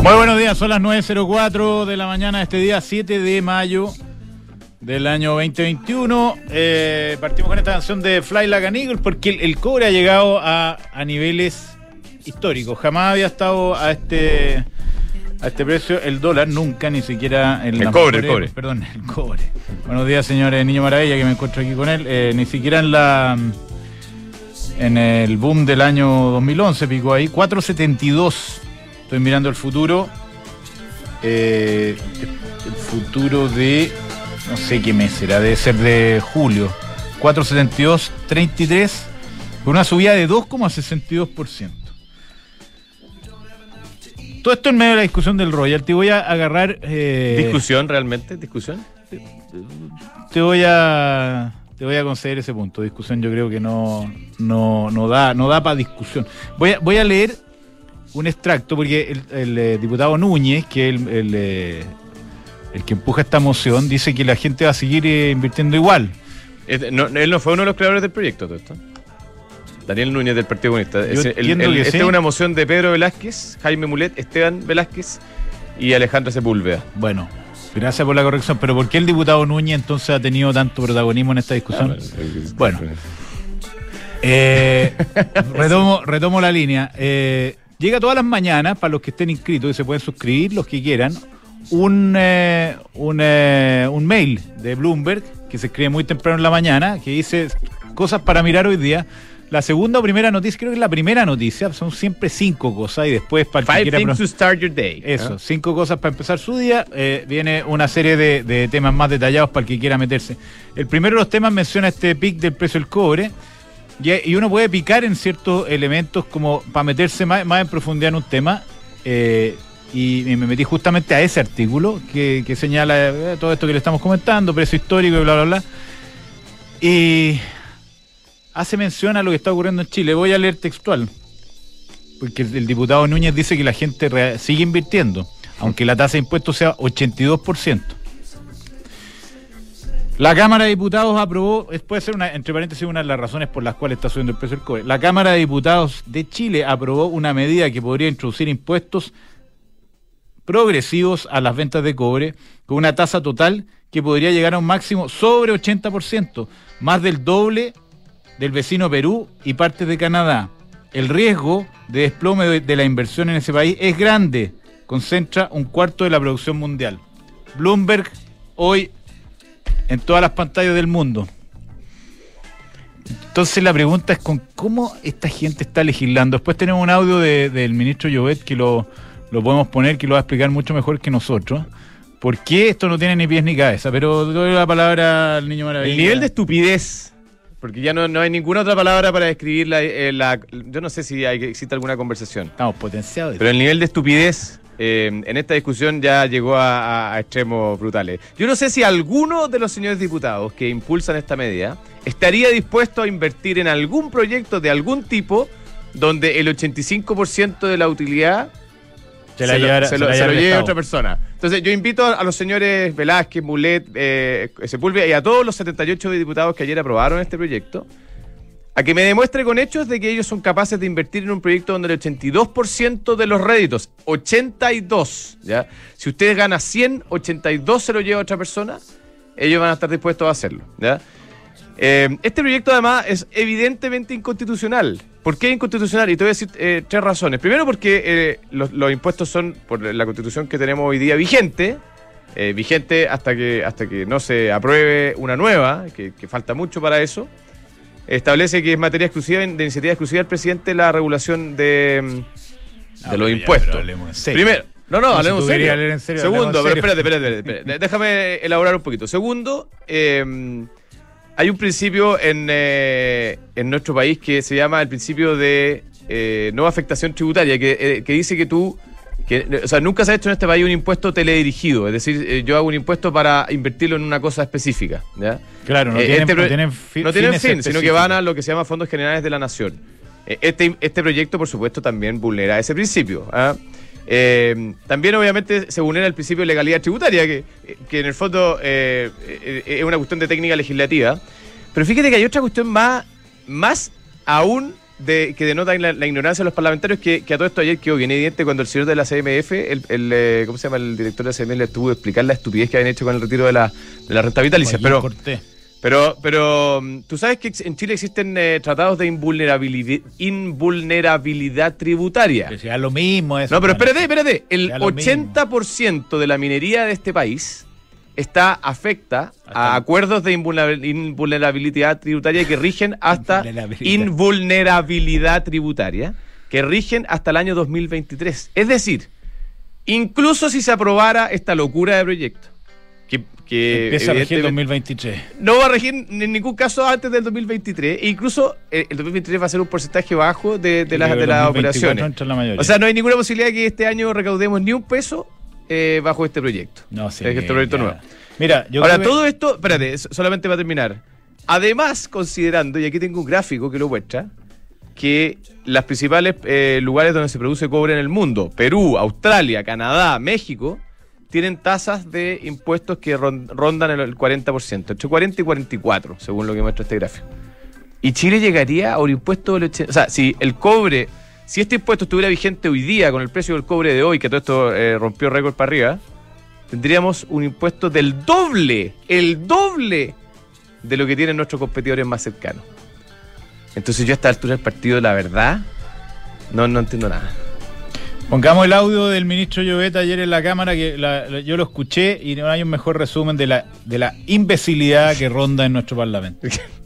Muy buenos días, son las 9:04 de la mañana de este día 7 de mayo del año 2021. Partimos con esta canción de Fly Like an Eagle porque el cobre ha llegado a niveles históricos. Jamás había estado a este precio el dólar, nunca, ni siquiera el cobre. Perdón, el cobre. Buenos días, señores Niño Maravilla, que me encuentro aquí con él. Ni siquiera en el boom del año 2011 picó ahí, 4.72. Estoy mirando el futuro. El futuro de... no sé qué mes será, debe ser de julio. 4.72.33, con una subida de 2,62%. Todo esto en medio de la discusión del royalty. Voy a agarrar... ¿Discusión realmente? ¿Discusión? Te voy a conceder ese punto. Discusión yo creo que no da para discusión. Voy a leer un extracto, porque el diputado Núñez, que es el que empuja esta moción, dice que la gente va a seguir invirtiendo igual. Él no fue uno de los creadores del proyecto, todo esto. Daniel Núñez, del Partido Comunista. Esta es una moción de Pedro Velázquez, Jaime Mulet, Esteban Velázquez y Alejandra Sepúlveda. Bueno, gracias por la corrección, pero ¿por qué el diputado Núñez entonces ha tenido tanto protagonismo en esta discusión? Bueno, retomo la línea. Llega todas las mañanas, para los que estén inscritos y se pueden suscribir, los que quieran, un mail de Bloomberg que se escribe muy temprano en la mañana, que dice cosas para mirar hoy día. La segunda o primera noticia, creo que es la primera noticia, son siempre 5 cosas y después para el que quiera... 5 things to start your day. Eso, 5 cosas para empezar su día. Viene una serie de temas más detallados para el que quiera meterse. El primero de los temas menciona este pic del precio del cobre. Y uno puede picar en ciertos elementos como para meterse más en profundidad en un tema. Y me metí justamente a ese artículo que señala todo esto que le estamos comentando, precio histórico y bla, bla, bla. Y hace mención a lo que está ocurriendo en Chile. Voy a leer textual, porque el diputado Núñez dice que la gente sigue invirtiendo, aunque la tasa de impuestos sea 82%. La Cámara de Diputados aprobó, puede ser entre paréntesis, una de las razones por las cuales está subiendo el precio del cobre. La Cámara de Diputados de Chile aprobó una medida que podría introducir impuestos progresivos a las ventas de cobre, con una tasa total que podría llegar a un máximo sobre 80%, más del doble del vecino Perú y partes de Canadá. El riesgo de desplome de la inversión en ese país es grande, concentra un cuarto de la producción mundial. Bloomberg hoy en todas las pantallas del mundo. Entonces la pregunta es con cómo esta gente está legislando. Después tenemos un audio del ministro Llobet que lo podemos poner, que lo va a explicar mucho mejor que nosotros. ¿Por qué esto no tiene ni pies ni cabeza? Pero doy la palabra al Niño Maravilla. El nivel de estupidez, porque ya no hay ninguna otra palabra para describir yo no sé si existe alguna conversación. Estamos potenciados. Pero el nivel de estupidez en esta discusión ya llegó a extremos brutales. Yo no sé si alguno de los señores diputados que impulsan esta medida estaría dispuesto a invertir en algún proyecto de algún tipo donde el 85% de la utilidad se lo lleve otra persona. Entonces yo invito a los señores Velázquez, Mulet, Sepúlveda y a todos los 78 diputados que ayer aprobaron este proyecto a que me demuestre con hechos de que ellos son capaces de invertir en un proyecto donde el 82% de los réditos, 82, ¿ya? Si ustedes ganan 100, 82 se lo lleva a otra persona, ellos van a estar dispuestos a hacerlo, ¿ya? Este proyecto además es evidentemente inconstitucional. ¿Por qué inconstitucional? Y te voy a decir 3 razones. Primero porque los impuestos son, por la Constitución que tenemos hoy día vigente hasta que no se apruebe una nueva, que falta mucho para eso. Establece que es materia exclusiva, de iniciativa exclusiva del presidente, la regulación de los impuestos. Primero, hablemos en serio. Segundo, pero espérate, déjame elaborar un poquito. Segundo, hay un principio en nuestro país que se llama el principio de no afectación tributaria, que dice que nunca se ha hecho en este país un impuesto teledirigido, es decir, yo hago un impuesto para invertirlo en una cosa específica, ¿ya? Claro, no tienen fin, sino que van a lo que se llama fondos generales de la nación. Este proyecto, por supuesto, también vulnera ese principio, ¿ah? También obviamente se vulnera el principio de legalidad tributaria, que en el fondo es una cuestión de técnica legislativa. Pero fíjate que hay otra cuestión más aún que denota la ignorancia de los parlamentarios, que a todo esto ayer quedó bien evidente cuando el señor de la CMF, ¿cómo se llama? El director de la CMF le tuvo que explicar la estupidez que habían hecho con el retiro de la renta vitalicia. Pero tú sabes que en Chile existen tratados de invulnerabilidad tributaria. Que sea lo mismo eso. No, pero espérate. El 80% de la minería de este país afecta a acuerdos de invulnerabilidad tributaria que rigen hasta invulnerabilidad tributaria que rigen hasta el año 2023. Es decir, incluso si se aprobara esta locura de proyecto, que empieza a regir en 2023. No va a regir en ningún caso antes del 2023. E incluso el 2023 va a ser un porcentaje bajo de las operaciones. O sea, no hay ninguna posibilidad que este año recaudemos ni un peso bajo este proyecto. No, sí. Este proyecto nuevo. Mira, ahora, todo esto, espérate, solamente para terminar. Además, considerando, y aquí tengo un gráfico que lo muestra, que los principales lugares donde se produce cobre en el mundo, Perú, Australia, Canadá, México, tienen tasas de impuestos que rondan el 40%, entre 40 y 44, según lo que muestra este gráfico. Y Chile llegaría a un impuesto del 80%. O sea, si este impuesto estuviera vigente hoy día con el precio del cobre de hoy, que todo esto rompió récord para arriba, tendríamos un impuesto del doble, el doble de lo que tienen nuestros competidores más cercanos. Entonces yo a esta altura del partido, la verdad, no entiendo nada. Pongamos el audio del ministro Llobet ayer en la Cámara, que yo lo escuché y no hay un mejor resumen de la imbecilidad que ronda en nuestro Parlamento.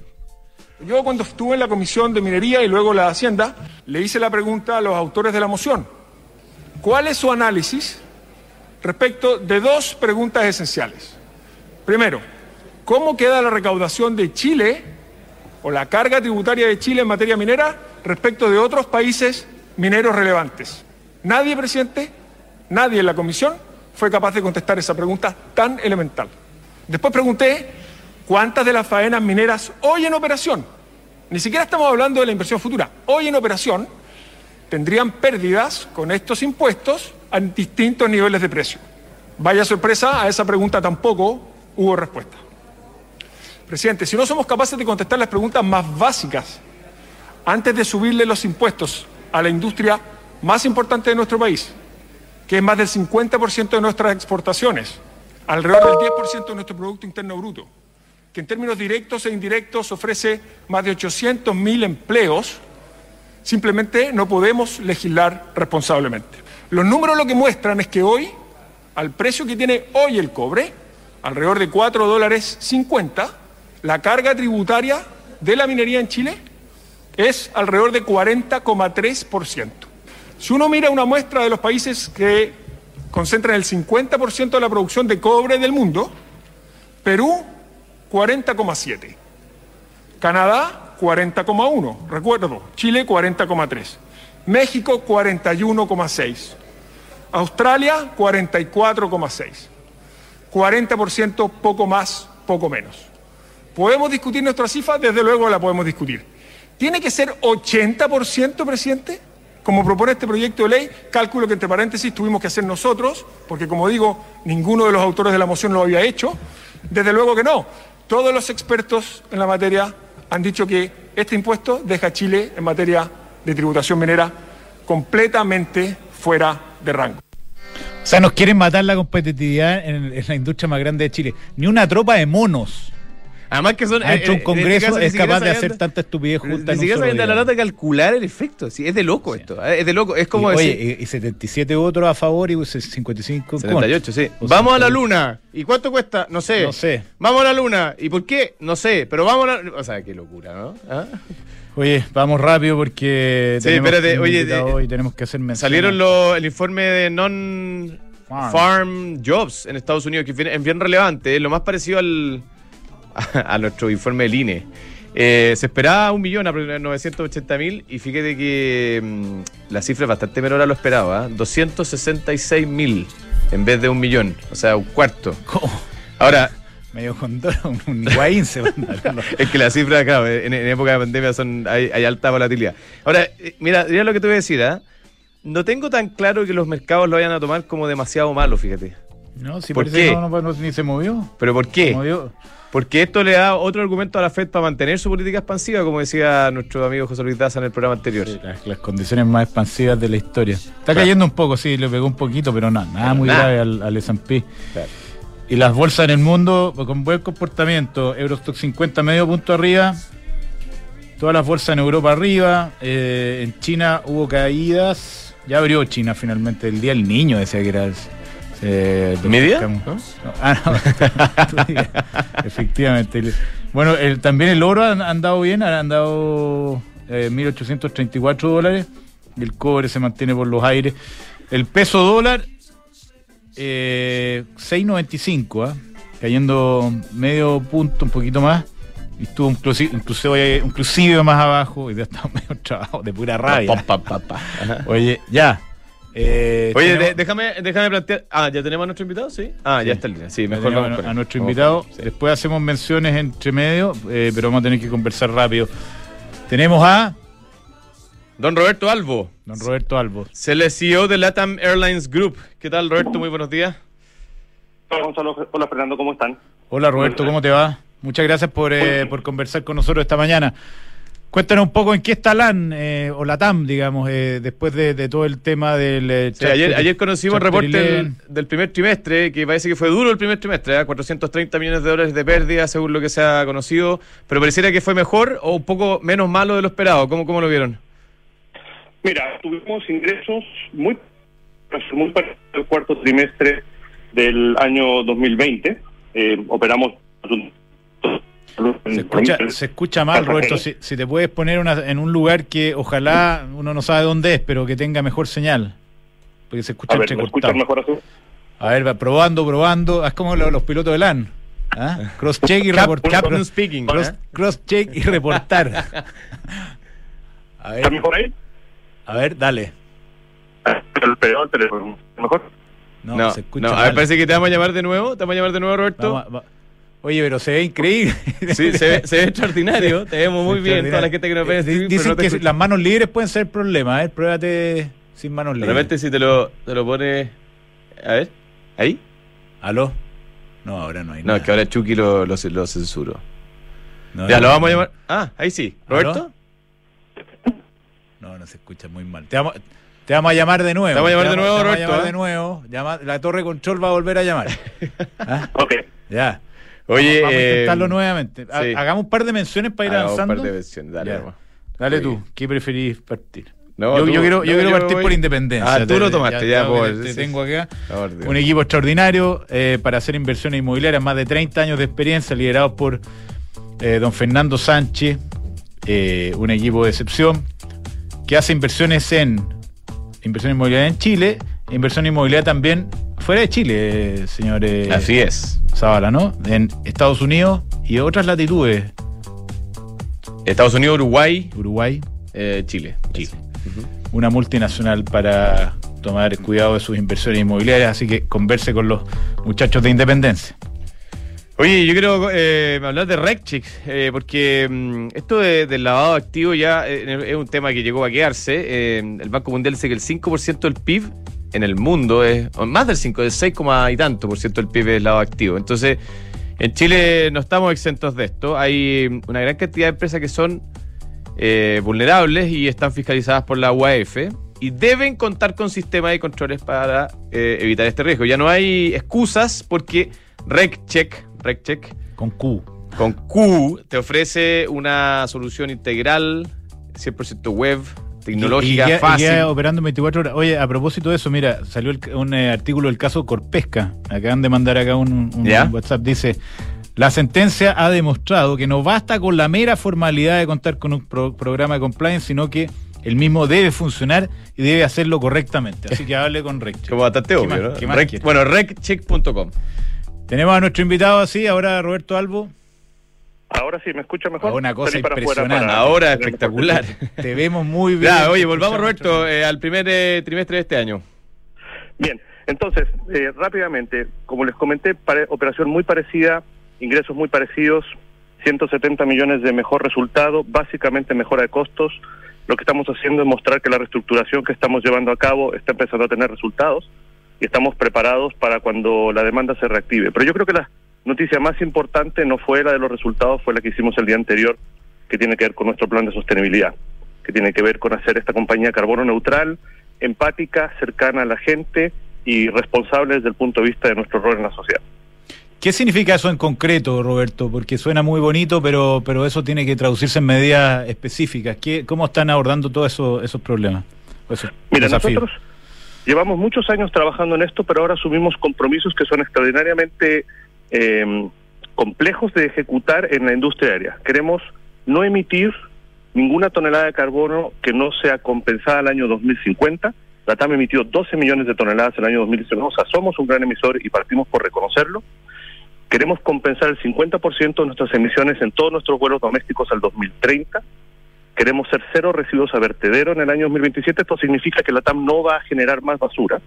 Yo cuando estuve en la Comisión de Minería y luego la Hacienda, le hice la pregunta a los autores de la moción. ¿Cuál es su análisis respecto de dos preguntas esenciales? Primero, ¿cómo queda la recaudación de Chile o la carga tributaria de Chile en materia minera respecto de otros países mineros relevantes? Nadie, presidente, nadie en la comisión fue capaz de contestar esa pregunta tan elemental. Después pregunté cuántas de las faenas mineras hoy en operación, ni siquiera estamos hablando de la inversión futura, hoy en operación, tendrían pérdidas con estos impuestos a distintos niveles de precio. Vaya sorpresa, a esa pregunta tampoco hubo respuesta. Presidente, si no somos capaces de contestar las preguntas más básicas antes de subirle los impuestos a la industria más importante de nuestro país, que es más del 50% de nuestras exportaciones, alrededor del 10% de nuestro Producto Interno Bruto, que en términos directos e indirectos ofrece más de 800.000 empleos, simplemente no podemos legislar responsablemente. Los números lo que muestran es que hoy, al precio que tiene hoy el cobre, alrededor de $4.50, la carga tributaria de la minería en Chile es alrededor de 40,3%. Si uno mira una muestra de los países que concentran el 50% de la producción de cobre del mundo, Perú, 40,7%. Canadá, 40,1%. Recuerdo, Chile, 40,3%. México, 41,6%. Australia, 44,6%. 40%, poco más, poco menos. ¿Podemos discutir nuestra cifra? Desde luego la podemos discutir. ¿Tiene que ser 80%, presidente? Como propone este proyecto de ley, cálculo que entre paréntesis tuvimos que hacer nosotros, porque como digo, ninguno de los autores de la moción lo había hecho. Desde luego que no. Todos los expertos en la materia han dicho que este impuesto deja a Chile en materia de tributación minera completamente fuera de rango. O sea, nos quieren matar la competitividad en la industria más grande de Chile. Ni una tropa de monos. Además que son... Ha hecho un congreso, es capaz de hacer tanta estupidez junta en un solo día. La nota de calcular el efecto. Sí, es de loco esto. Es de loco. Es como decir... Oye, y 77 votos a favor y 55 en 78, contra. Sí. Vamos a la luna. ¿Y cuánto cuesta? No sé. No sé. Vamos a la luna. ¿Y por qué? No sé. Pero vamos a la... O sea, qué locura, ¿no? ¿Ah? Oye, vamos rápido porque tenemos que hacer mensajes. Salieron el informe de non-farm jobs en Estados Unidos, que es bien relevante. Es lo más parecido a nuestro informe del INE. Se esperaba 1.980.000 y fíjate que la cifra es bastante menor a lo esperado, 266.000 en vez de 1 millón, o sea, un cuarto. ¿Cómo? Ahora, medio condor, un guaín se va a es que las cifras, claro, en época de pandemia hay alta volatilidad. Ahora, mira lo que te voy a decir, no tengo tan claro que los mercados lo vayan a tomar como demasiado malo, fíjate. No, si ¿Por parece qué? que no, ni se movió. ¿Pero por qué? Se movió. Porque esto le da otro argumento a la Fed para mantener su política expansiva, como decía nuestro amigo José Luis Daza en el programa anterior. Sí, las condiciones más expansivas de la historia. Está cayendo un poco, sí, le pegó un poquito, pero nada muy grave al S&P. Claro. Y las bolsas en el mundo con buen comportamiento. Eurostock 50 medio punto arriba. Todas las bolsas en Europa arriba. En China hubo caídas. Ya abrió China finalmente. El Día del Niño decía que era ¿Media? No. Efectivamente. Bueno, también el oro ha andado bien. Ha andado $1.834. El cobre se mantiene por los aires. El peso dólar 6.95, cayendo medio punto, un poquito más, y estuvo inclusive más abajo, y ya estamos medio trabajo de pura rabia. Oye, ya. Oye, déjame plantear. ¿Ya tenemos a nuestro invitado? Sí. Ya está en línea. Sí, mejor vamos con a él. nuestro invitado. Sí. Después hacemos menciones entre medio, pero vamos a tener que conversar rápido. Tenemos a Don Roberto Albo. don Roberto Albo. CEO de LATAM Airlines Group. ¿Qué tal, Roberto? Muy buenos días. Hola Gonzalo, hola Fernando, ¿cómo están? Hola Roberto, ¿cómo te va? Muchas gracias por conversar con nosotros esta mañana. Cuéntanos un poco en qué está LAN, o LATAM, digamos, después de todo el tema del... Sí, ayer conocimos el reporte del primer trimestre, que parece que fue duro el primer trimestre, 430 millones de dólares de pérdida, según lo que se ha conocido, pero pareciera que fue mejor o un poco menos malo de lo esperado. ¿Cómo lo vieron? Mira, tuvimos ingresos muy parecidos al cuarto trimestre del año 2020. Operamos... Se escucha mal, Roberto. Si te puedes poner en un lugar que ojalá uno no sabe dónde es, pero que tenga mejor señal. Porque se escucha entrecortado. ¿Me escuchas mejor así? A ver, va, probando. Haz como los pilotos de LAN. ¿Ah? Cross-check y reportar. Captain speaking. Cross-check y reportar. A ver, ¿Está mejor ahí? a ver, dale. El teléfono. ¿Mejor? No, se escucha a mal. ver, parece que te vamos a llamar de nuevo. ¿Te vamos a llamar de nuevo, Roberto? Oye, pero se ve increíble. Sí, se ve extraordinario. Te vemos muy bien. Toda la gente que nos ve. Dicen que las manos libres pueden ser problema. A ver, pruébate sin manos De libres. repente si te lo pones... A ver, ¿ahí? ¿Aló? No, ahora no hay No, nada. es que ahora Chucky lo censuro. No, Ya, no, lo vamos a no. llamar... ahí sí. ¿Roberto? No se escucha muy mal. Te vamos a llamar de nuevo. Te vamos a llamar de nuevo, Te vamos a Roberto, llamar de nuevo. La torre control va a volver a llamar. ¿Ah? Ok. Ya. Oye, Vamos a intentarlo nuevamente. sí. Hagamos un par de menciones para ir avanzando. Un par de versiones. Dale, Ya. vamos. Dale Sí. tú, ¿qué preferís partir? No, yo tú- quiero no, quiero yo partir voy- por Independencia. Tú lo tomaste, ya, te sí, tengo acá. Por Dios. Un equipo extraordinario para hacer inversiones inmobiliarias, más de 30 años de experiencia, liderados por don Fernando Sánchez, un equipo de excepción que hace inversiones inmobiliarias en Chile, inversión inmobiliaria también fuera de Chile, señores. Así es. Zavala, ¿no? En Estados Unidos y otras latitudes, Estados Unidos, Uruguay, Chile. Chile. Una multinacional para tomar cuidado de sus inversiones inmobiliarias, así que converse con los muchachos de Independencia. Oye, yo quiero hablar de RecCheck, porque esto del lavado de activos ya es un tema que llegó a quedarse. El Banco Mundial dice que el 5% del PIB en el mundo o más del 5, del 6, y tanto por ciento del PIB es lavado de activos. Entonces, en Chile no estamos exentos de esto. Hay una gran cantidad de empresas que son vulnerables y están fiscalizadas por la UAF y deben contar con sistemas y controles para evitar este riesgo. Ya no hay excusas porque RecCheck Con Q. con Q te ofrece una solución integral, 100% web, tecnológica, y fácil. queda operando en 24 horas. Oye, a propósito de eso, mira, salió un artículo del caso Corpesca. Acaban de mandar acá un ¿Ya? WhatsApp. Dice: la sentencia ha demostrado que no basta con la mera formalidad de contar con un programa de compliance, sino que el mismo debe funcionar y debe hacerlo correctamente. Así que hable con RecCheck. Como bastante obvio, más- ¿no? qué más quieres? Bueno, reccheck.com. Tenemos a nuestro invitado así, ahora Roberto Albo. Ahora sí, ¿me escucha mejor? Una cosa Salí para afuera impresionante. para- Ahora para- espectacular. Te vemos muy bien. Ya, oye, volvamos, Roberto, al primer trimestre de este año. Bien, entonces, rápidamente, como les comenté, operación muy parecida, ingresos muy parecidos, 170 millones de mejor resultado, básicamente mejora de costos. Lo que estamos haciendo es mostrar que la reestructuración que estamos llevando a cabo está empezando a tener resultados. y estamos preparados para cuando la demanda se reactive. Pero yo creo que la noticia más importante no fue la de los resultados, fue la que hicimos el día anterior, que tiene que ver con nuestro plan de sostenibilidad, que tiene que ver con hacer esta compañía carbono neutral, empática, cercana a la gente y responsable desde el punto de vista de nuestro rol en la sociedad. ¿Qué significa eso en concreto, Roberto? Porque suena muy bonito, pero eso tiene que traducirse en medidas específicas. ¿Cómo están abordando todos esos problemas? Mira, nosotros llevamos muchos años trabajando en esto, pero ahora asumimos compromisos que son extraordinariamente complejos de ejecutar en la industria aérea. Queremos no emitir ninguna tonelada de carbono que no sea compensada al año 2050. La TAM emitió 12 millones de toneladas en el año 2019, o sea, somos un gran emisor y partimos por reconocerlo. Queremos compensar el 50% de nuestras emisiones en todos nuestros vuelos domésticos al 2030. Queremos ser cero residuos a vertedero en el año 2027. Esto significa que la TAM no va a generar más basura.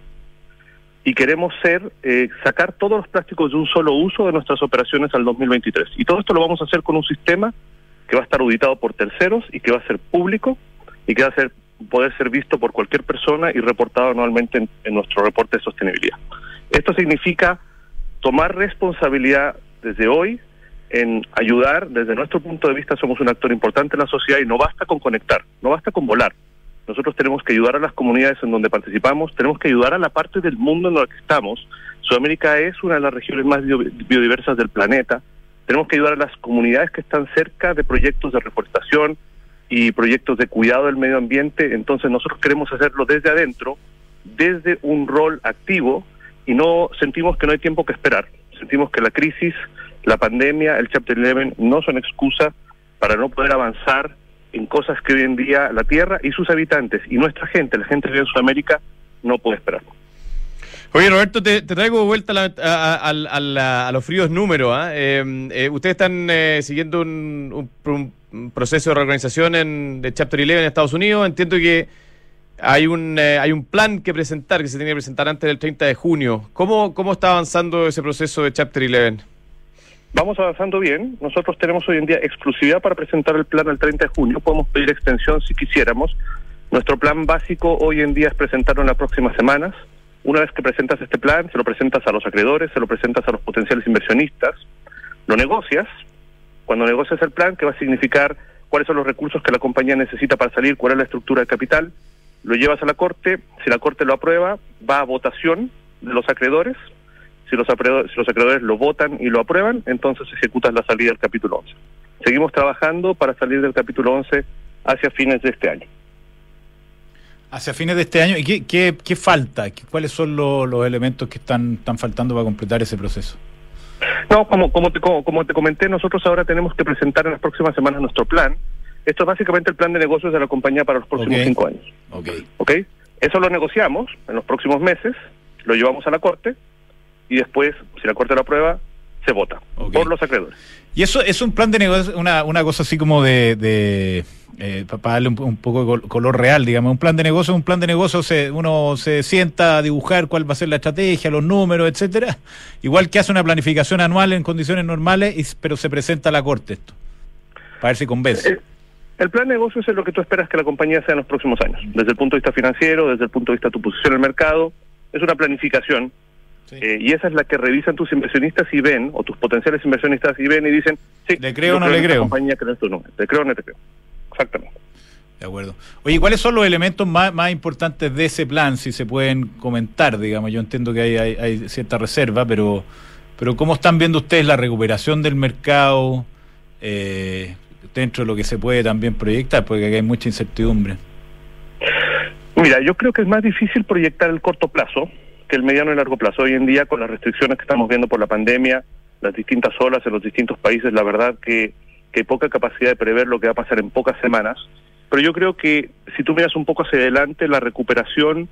Y queremos sacar todos los plásticos de un solo uso de nuestras operaciones al 2023. Y todo esto lo vamos a hacer con un sistema que va a estar auditado por terceros y que va a ser público y que va a poder ser visto por cualquier persona y reportado anualmente en nuestro reporte de sostenibilidad. Esto significa tomar responsabilidad desde hoy en ayudar. Desde nuestro punto de vista somos un actor importante en la sociedad y no basta con conectar, no basta con volar. Nosotros tenemos que ayudar a las comunidades en donde participamos, tenemos que ayudar a la parte del mundo en la que estamos. Sudamérica es una de las regiones más biodiversas del planeta. Tenemos que ayudar a las comunidades que están cerca de proyectos de reforestación y proyectos de cuidado del medio ambiente. Entonces nosotros queremos hacerlo desde adentro, desde un rol activo, y no sentimos que no hay tiempo que esperar. Sentimos que la crisis, la pandemia, el Chapter 11 no son excusa para no poder avanzar en cosas que hoy en día la Tierra y sus habitantes y nuestra gente, la gente que vive en Sudamérica, no puede esperar. Oye, Roberto, te traigo de vuelta a los fríos números. Ustedes están siguiendo un proceso de reorganización de Chapter 11 en Estados Unidos. Entiendo que hay un plan que presentar, que se tiene que presentar antes del 30 de junio. ¿Cómo está avanzando ese proceso de Chapter 11? Vamos avanzando bien. Nosotros tenemos hoy en día exclusividad para presentar el plan el 30 de junio. Podemos pedir extensión si quisiéramos. Nuestro plan básico hoy en día es presentarlo en las próximas semanas. Una vez que presentas este plan, se lo presentas a los acreedores, se lo presentas a los potenciales inversionistas, lo negocias. Cuando negocias el plan, ¿qué va a significar? ¿Cuáles son los recursos que la compañía necesita para salir? ¿Cuál es la estructura de capital? Lo llevas a la Corte. Si la Corte lo aprueba, va a votación de los acreedores. Si los acreedores lo votan y lo aprueban, entonces ejecutas la salida del capítulo 11. Seguimos trabajando para salir del capítulo 11 hacia fines de este año. Hacia fines de este año. ¿Y qué falta? ¿Cuáles son los elementos que están faltando para completar ese proceso? No, como te comenté, nosotros ahora tenemos que presentar en las próximas semanas nuestro plan. Esto es básicamente el plan de negocios de la compañía para los próximos 5 años. ¿Ok? Eso lo negociamos en los próximos meses, lo llevamos a la Corte y después, si la Corte lo aprueba, se vota por los acreedores. Y eso es un plan de negocio, una cosa así como para darle un poco de color real, digamos. Un plan de negocio, uno se sienta a dibujar cuál va a ser la estrategia, los números, etcétera. Igual que hace una planificación anual en condiciones normales, pero se presenta a la Corte esto, para ver si convence. El plan de negocios es lo que tú esperas que la compañía sea en los próximos años, desde el punto de vista financiero, desde el punto de vista de tu posición en el mercado. Es una planificación. Sí. Y esa es la que revisan tus inversionistas y ven, o tus potenciales inversionistas y ven y dicen, sí, ¿le creo o no le creo? Compañía cree esto, no, ¿te creo o no te creo? Exactamente. De acuerdo. Oye, ¿cuáles son los elementos más importantes de ese plan, si se pueden comentar, digamos? Yo entiendo que hay cierta reserva, pero ¿cómo están viendo ustedes la recuperación del mercado dentro de lo que se puede también proyectar? Porque aquí hay mucha incertidumbre. Mira, yo creo que es más difícil proyectar el corto plazo que el mediano y largo plazo. Hoy en día, con las restricciones que estamos viendo por la pandemia, las distintas olas en los distintos países, la verdad que hay poca capacidad de prever lo que va a pasar en pocas semanas. Pero yo creo que si tú miras un poco hacia adelante, la recuperación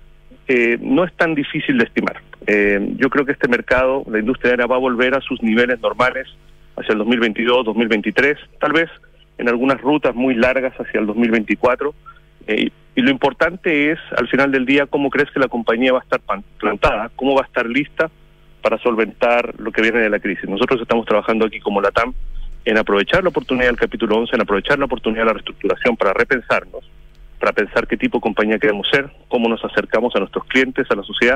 no es tan difícil de estimar. Yo creo que este mercado, la industria aérea, va a volver a sus niveles normales hacia el 2022, 2023, tal vez en algunas rutas muy largas hacia el 2024. Y lo importante es, al final del día, cómo crees que la compañía va a estar plantada, cómo va a estar lista para solventar lo que viene de la crisis. Nosotros estamos trabajando aquí como la TAM en aprovechar la oportunidad del capítulo 11, en aprovechar la oportunidad de la reestructuración para repensarnos, para pensar qué tipo de compañía queremos ser, cómo nos acercamos a nuestros clientes, a la sociedad,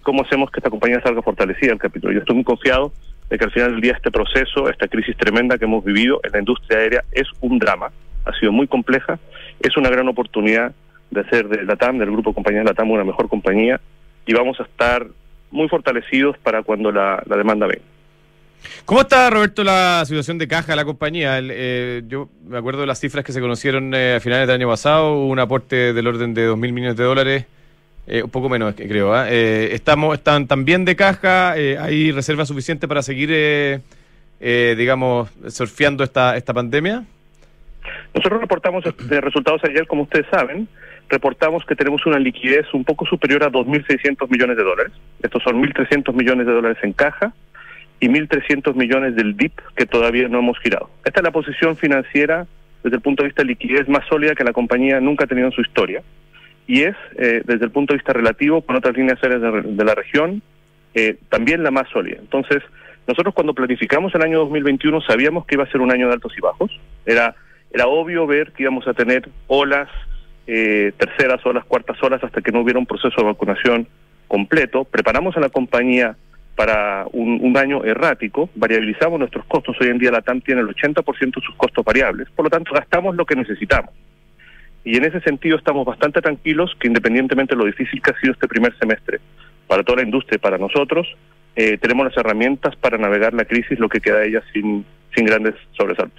cómo hacemos que esta compañía salga fortalecida del capítulo. Yo estoy muy confiado de que al final del día este proceso, esta crisis tremenda que hemos vivido en la industria aérea es un drama, ha sido muy compleja, es una gran oportunidad de hacer de LATAM, del grupo de compañías LATAM, una mejor compañía, y vamos a estar muy fortalecidos para cuando la demanda venga. ¿Cómo está, Roberto, la situación de caja de la compañía? Yo me acuerdo de las cifras que se conocieron a finales del año pasado, hubo un aporte del orden de 2.000 millones de dólares, un poco menos, creo. ¿Están también de caja? ¿Hay reserva suficiente para seguir, digamos, surfeando esta pandemia? Nosotros reportamos de resultados ayer, como ustedes saben, reportamos que tenemos una liquidez un poco superior a 2.600 millones de dólares. Estos son 1.300 millones de dólares en caja y 1.300 millones del DIP que todavía no hemos girado. Esta es la posición financiera desde el punto de vista de liquidez más sólida que la compañía nunca ha tenido en su historia. Y es, desde el punto de vista relativo, con otras líneas aéreas de la región, también la más sólida. Entonces, nosotros cuando planificamos el año 2021 sabíamos que iba a ser un año de altos y bajos. Era obvio ver que íbamos a tener olas, terceras olas, cuartas olas, hasta que no hubiera un proceso de vacunación completo. Preparamos a la compañía para un año errático, variabilizamos nuestros costos. Hoy en día la TAM tiene el 80% de sus costos variables, por lo tanto gastamos lo que necesitamos. Y en ese sentido estamos bastante tranquilos que, independientemente de lo difícil que ha sido este primer semestre para toda la industria y para nosotros, tenemos las herramientas para navegar la crisis, lo que queda de ella sin grandes sobresaltos.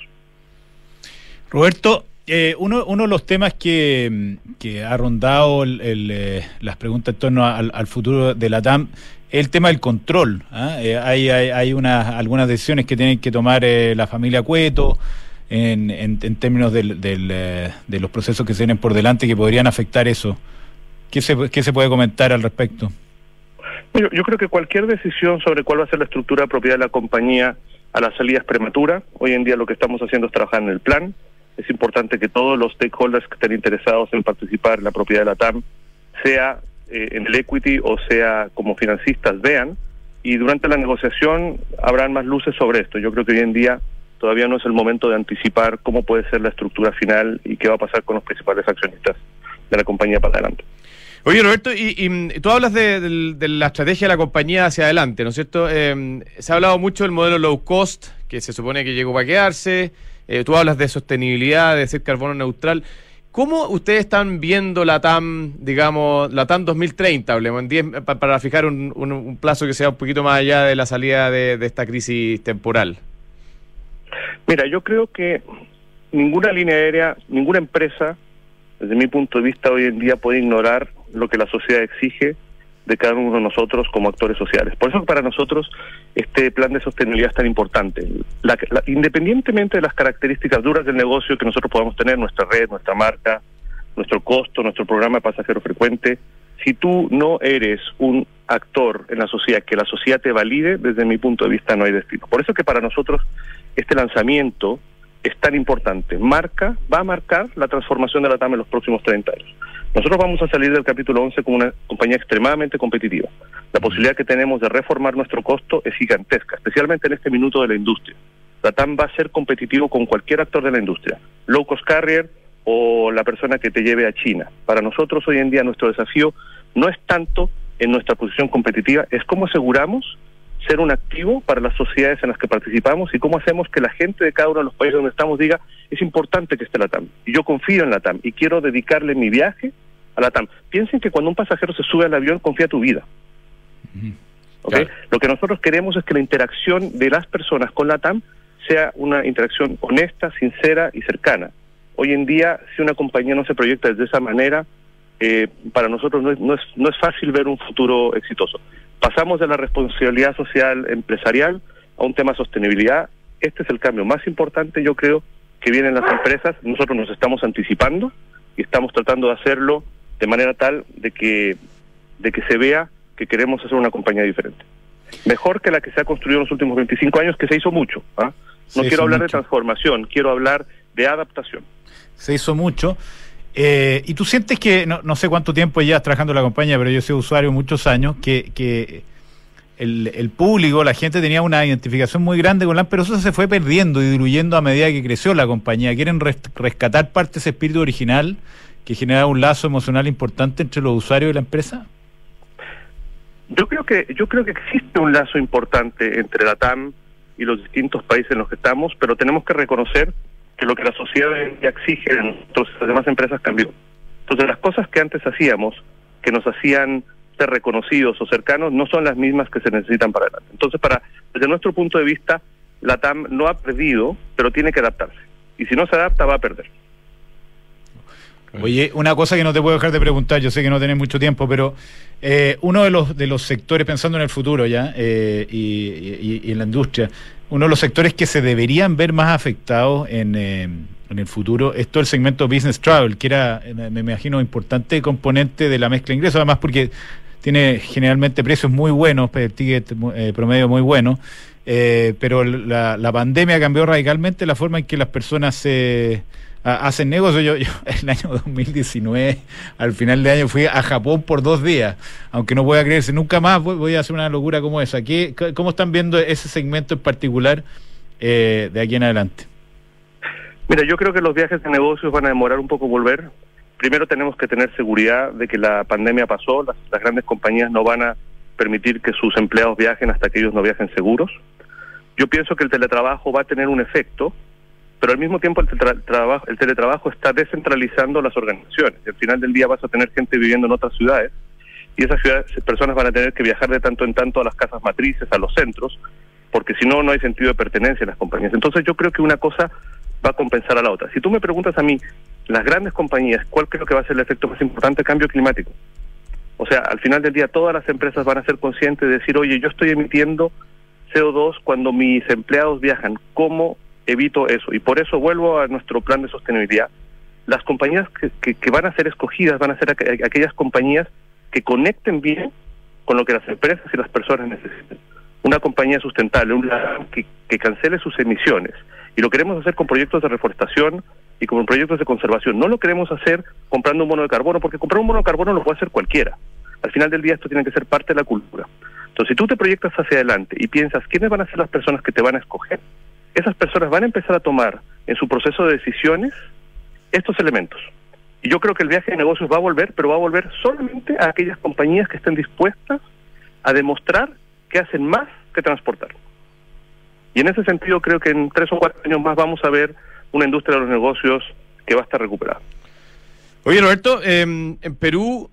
Roberto, uno de los temas que ha rondado las preguntas en torno al futuro de la TAM es el tema del control. Hay algunas decisiones que tienen que tomar la familia Cueto en términos de los procesos que se vienen por delante que podrían afectar eso. ¿Qué se puede comentar al respecto? Yo creo que cualquier decisión sobre cuál va a ser la estructura de propiedad de la compañía a la salida es prematura. Hoy en día lo que estamos haciendo es trabajar en el plan. Es importante que todos los stakeholders que estén interesados en participar en la propiedad de la TAM, sea en el equity o sea como financistas, vean, y durante la negociación habrán más luces sobre esto. Yo creo que hoy en día todavía no es el momento de anticipar cómo puede ser la estructura final y qué va a pasar con los principales accionistas de la compañía para adelante. Oye, Roberto, y tú hablas de la estrategia de la compañía hacia adelante, ¿no es cierto? Se ha hablado mucho del modelo low cost, que se supone que llegó para quedarse. Tú hablas de sostenibilidad, de ser carbono neutral. ¿Cómo ustedes están viendo la TAM, digamos, la TAM 2030, hablemos, para fijar un plazo que sea un poquito más allá de la salida de esta crisis temporal? Mira, yo creo que ninguna línea aérea, ninguna empresa, desde mi punto de vista hoy en día, puede ignorar lo que la sociedad exige de cada uno de nosotros como actores sociales. Por eso para nosotros este plan de sostenibilidad es tan importante. Independientemente de las características duras del negocio que nosotros podamos tener, nuestra red, nuestra marca, nuestro costo, nuestro programa de pasajero frecuente, si tú no eres un actor en la sociedad, que la sociedad te valide, desde mi punto de vista no hay destino. Por eso que para nosotros este lanzamiento es tan importante. Va a marcar la transformación de la TAM en los próximos 30 años. Nosotros vamos a salir del capítulo 11 como una compañía extremadamente competitiva. La posibilidad que tenemos de reformar nuestro costo es gigantesca, especialmente en este minuto de la industria. La TAM va a ser competitivo con cualquier actor de la industria, low cost carrier o la persona que te lleve a China. Para nosotros hoy en día nuestro desafío no es tanto en nuestra posición competitiva, es cómo aseguramos ser un activo para las sociedades en las que participamos y cómo hacemos que la gente de cada uno de los países donde estamos diga, es importante que esté la TAM, y yo confío en la TAM, y quiero dedicarle mi viaje a la TAM. Piensen que cuando un pasajero se sube al avión, confía tu vida. ¿Okay? Claro. Lo que nosotros queremos es que la interacción de las personas con la TAM sea una interacción honesta, sincera y cercana. Hoy en día, si una compañía no se proyecta de esa manera, para nosotros no es fácil ver un futuro exitoso. Pasamos de la responsabilidad social empresarial a un tema de sostenibilidad. Este es el cambio más importante, yo creo, que vienen las empresas. Nosotros nos estamos anticipando y estamos tratando de hacerlo de manera tal de que se vea que queremos hacer una compañía diferente. Mejor que la que se ha construido en los últimos 25 años, que se hizo mucho. No quiero hablar de transformación, quiero hablar de adaptación. Se hizo mucho. Y tú sientes que, no sé cuánto tiempo llevas trabajando en la compañía, pero yo soy usuario muchos años, que el público, la gente tenía una identificación muy grande con LAM, pero eso se fue perdiendo y diluyendo a medida que creció la compañía. ¿Quieren rescatar parte de ese espíritu original que generaba un lazo emocional importante entre los usuarios y la empresa? Yo creo que existe un lazo importante entre la TAM y los distintos países en los que estamos, pero tenemos que reconocer que lo que la sociedad ya exige de nosotros, las demás empresas, cambió. Entonces, las cosas que antes hacíamos, que nos hacían ser reconocidos o cercanos, no son las mismas que se necesitan para adelante. Entonces, desde nuestro punto de vista, la TAM no ha perdido, pero tiene que adaptarse. Y si no se adapta, va a perder. Oye, una cosa que no te puedo dejar de preguntar, yo sé que no tenés mucho tiempo, pero uno de los sectores, pensando en el futuro ya, y en la industria, uno de los sectores que se deberían ver más afectados en el futuro es todo el segmento Business Travel, que era, me imagino, importante componente de la mezcla de ingresos, además porque tiene generalmente precios muy buenos, el ticket promedio muy bueno, pero la pandemia cambió radicalmente la forma en que las personas hacen negocio. Yo el año 2019, al final de año, fui a Japón por 2 días, aunque no pueda creerse, nunca más voy a hacer una locura como esa. ¿Cómo están viendo ese segmento en particular de aquí en adelante? Mira, yo creo que los viajes de negocios van a demorar un poco volver. Primero tenemos que tener seguridad de que la pandemia pasó, las grandes compañías no van a permitir que sus empleados viajen hasta que ellos no viajen seguros. Yo pienso que el teletrabajo va a tener un efecto, pero al mismo tiempo el teletrabajo está descentralizando las organizaciones. Y al final del día vas a tener gente viviendo en otras ciudades, y esas personas van a tener que viajar de tanto en tanto a las casas matrices, a los centros, porque si no, no hay sentido de pertenencia en las compañías. Entonces yo creo que una cosa va a compensar a la otra. Si tú me preguntas a mí, las grandes compañías, ¿cuál creo que va a ser el efecto más importante? Cambio climático. O sea, al final del día todas las empresas van a ser conscientes de decir, oye, yo estoy emitiendo CO2 cuando mis empleados viajan, ¿cómo evito eso? Y por eso vuelvo a nuestro plan de sostenibilidad. Las compañías que van a ser escogidas van a ser aquellas compañías que conecten bien con lo que las empresas y las personas necesitan. Una compañía sustentable, que cancele sus emisiones. Y lo queremos hacer con proyectos de reforestación y con proyectos de conservación. No lo queremos hacer comprando un bono de carbono, porque comprar un bono de carbono lo puede hacer cualquiera. Al final del día esto tiene que ser parte de la cultura. Entonces, si tú te proyectas hacia adelante y piensas quiénes van a ser las personas que te van a escoger, esas personas van a empezar a tomar en su proceso de decisiones estos elementos. Y yo creo que el viaje de negocios va a volver, pero va a volver solamente a aquellas compañías que estén dispuestas a demostrar que hacen más que transportar. Y en ese sentido creo que en 3 o 4 años más vamos a ver una industria de los negocios que va a estar recuperada. Oye, Roberto, en Perú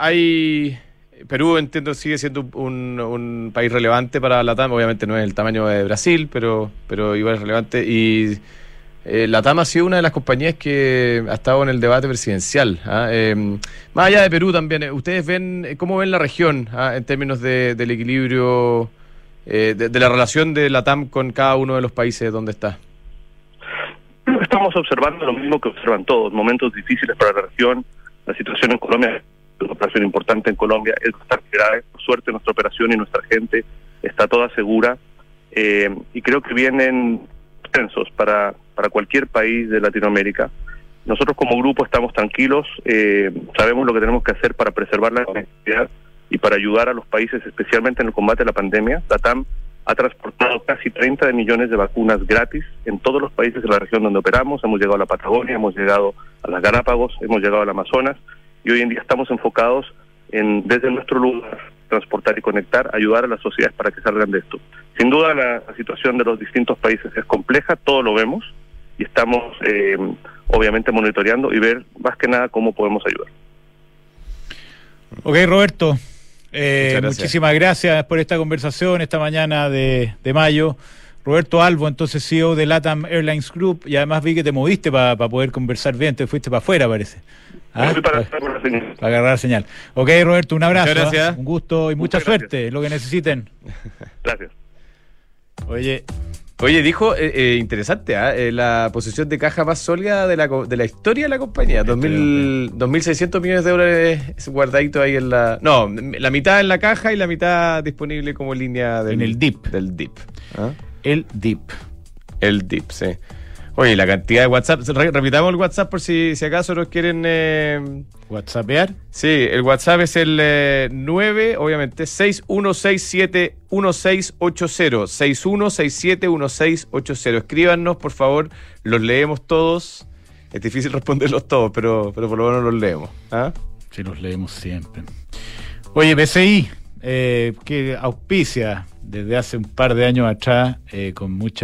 Perú, entiendo, sigue siendo un país relevante para la TAM. Obviamente no es el tamaño de Brasil, pero igual es relevante. Y la TAM ha sido una de las compañías que ha estado en el debate presidencial. Más allá de Perú también, ¿ustedes cómo ven la región en términos del equilibrio, de la relación de la TAM con cada uno de los países donde está? Estamos observando lo mismo que observan todos, momentos difíciles para la región. La situación en Colombia es una operación importante en Colombia, es bastante grave. Por suerte nuestra operación y nuestra gente está toda segura, y creo que vienen tensos para cualquier país de Latinoamérica. Nosotros como grupo estamos tranquilos, sabemos lo que tenemos que hacer para preservar la conectividad y para ayudar a los países, especialmente en el combate a la pandemia. La TAM ha transportado casi 30 millones de vacunas gratis en todos los países de la región donde operamos. Hemos llegado a la Patagonia, hemos llegado a las Galápagos, hemos llegado al Amazonas, y hoy en día estamos enfocados en, desde nuestro lugar, transportar y conectar, ayudar a las sociedades para que salgan de esto. Sin duda la situación de los distintos países es compleja, todo lo vemos, y estamos obviamente monitoreando y ver más que nada cómo podemos ayudar. Ok, Roberto, muchísimas gracias por esta conversación esta mañana de mayo. Roberto Albo, entonces CEO de LATAM Airlines Group, y además vi que te moviste para poder conversar bien, te fuiste para afuera, parece. Para agarrar la señal. Ok, Roberto, un abrazo. Muchas gracias. Un gusto y mucha suerte, lo que necesiten. Gracias. Oye, dijo, interesante, la posición de caja más sólida de la historia de la compañía. 2.600 millones de dólares guardadito ahí en la... No, la mitad en la caja y la mitad disponible como línea en el DIP. Del DIP. El DIP. El DIP, sí. Oye, la cantidad de WhatsApp, repitamos el WhatsApp por si acaso nos quieren... ¿WhatsAppear? Sí, el WhatsApp es el 9, obviamente, 6167-1680, 6167-1680. Escríbanos, por favor, los leemos todos. Es difícil responderlos todos, pero por lo menos los leemos. Sí, los leemos siempre. Oye, PCI, que auspicia desde hace un par de años atrás con mucho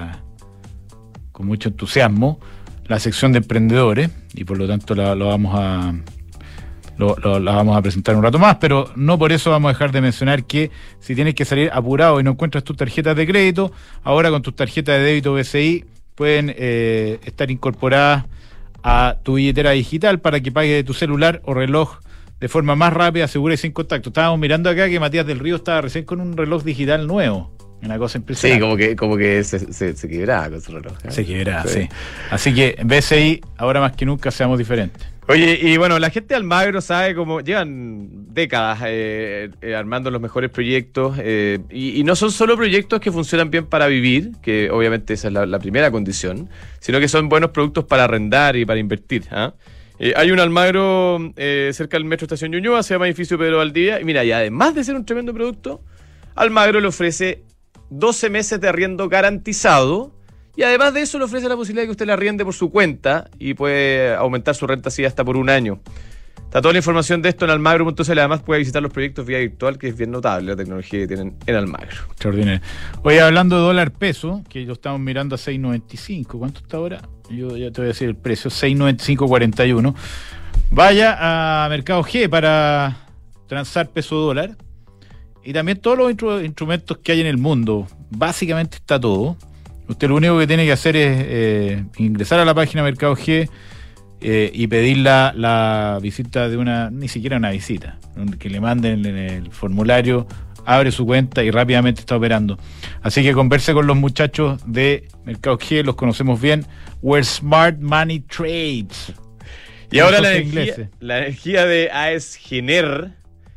entusiasmo la sección de emprendedores, y por lo tanto la vamos a presentar un rato más, pero no por eso vamos a dejar de mencionar que si tienes que salir apurado y no encuentras tus tarjetas de crédito, ahora con tus tarjetas de débito BCI pueden estar incorporadas a tu billetera digital para que pagues de tu celular o reloj de forma más rápida, segura y sin contacto. Estábamos mirando acá que Matías del Río estaba recién con un reloj digital nuevo. Una cosa impresionante. Sí, como que se quebraba con su reloj. Se quebraba, sí. Así que BCI, ahora más que nunca, seamos diferentes. Oye, y bueno, la gente de Almagro sabe cómo llevan décadas armando los mejores proyectos, y no son solo proyectos que funcionan bien para vivir, que obviamente esa es la primera condición, sino que son buenos productos para arrendar y para invertir. Hay un Almagro cerca del Metro Estación Ñuñoa, se llama Edificio Pedro Valdivia, y mira, y además de ser un tremendo producto, Almagro le ofrece 12 meses de arriendo garantizado, y además de eso le ofrece la posibilidad de que usted la arriende por su cuenta y puede aumentar su renta así hasta por un año. Está toda la información de esto en almagro.cl. Además puede visitar los proyectos vía virtual, que es bien notable la tecnología que tienen en Almagro. Extraordinario. Oye, hablando de dólar peso, que lo estamos mirando a 6.95, ¿cuánto está ahora? Yo ya te voy a decir el precio, 6.95.41. Vaya a Mercado G para transar peso dólar, y también todos los instrumentos que hay en el mundo. Básicamente está todo. Usted lo único que tiene que hacer es ingresar a la página Mercado G y pedir la visita de ni siquiera una visita, que le manden en el formulario, abre su cuenta y rápidamente está operando. Así que converse con los muchachos de Mercado G, los conocemos bien. Where Smart Money Trades. Y ahora la energía de AES Gener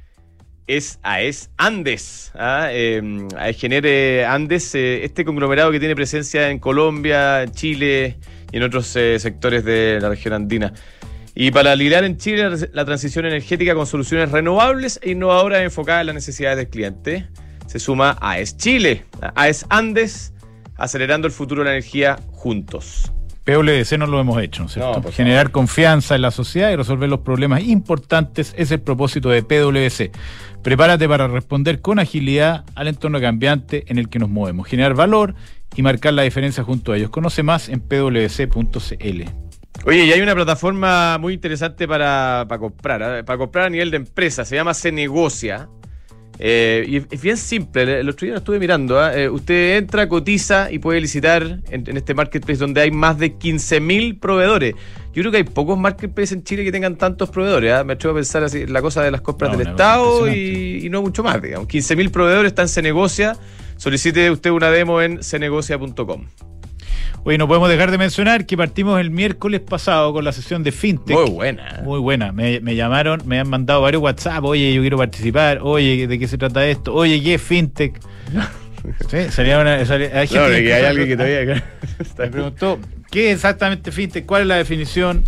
es AES Andes. AES Gener Andes, este conglomerado que tiene presencia en Colombia, Chile y en otros sectores de la región andina. Y para liderar en Chile la transición energética con soluciones renovables e innovadoras enfocadas en las necesidades del cliente, se suma AES Chile, AES Andes, acelerando el futuro de la energía juntos. PwC no lo hemos hecho, ¿no es cierto? No, generar confianza en la sociedad y resolver los problemas importantes es el propósito de PwC. Prepárate para responder con agilidad al entorno cambiante en el que nos movemos, generar valor y marcar la diferencia junto a ellos. Conoce más en pwc.cl. Oye, y hay una plataforma muy interesante para comprar, para comprar a nivel de empresa, se llama Se Negocia. Y es bien simple, el otro día lo estuve mirando. Usted entra, cotiza y puede licitar en este marketplace donde hay más de 15.000 proveedores. Yo creo que hay pocos marketplaces en Chile que tengan tantos proveedores. Me atrevo a pensar así, la cosa de las compras del Estado y no mucho más, digamos. 15.000 proveedores, están en Se Negocia. Solicite usted una demo en senegocia.com. Oye, no podemos dejar de mencionar que partimos el miércoles pasado con la sesión de FinTech. Muy buena. Muy buena. Me llamaron, me han mandado varios WhatsApp. Oye, yo quiero participar. Oye, ¿de qué se trata esto? Oye, ¿qué es FinTech? Sí, hay gente hay alguien que todavía me preguntó, ¿qué es exactamente FinTech? ¿Cuál es la definición?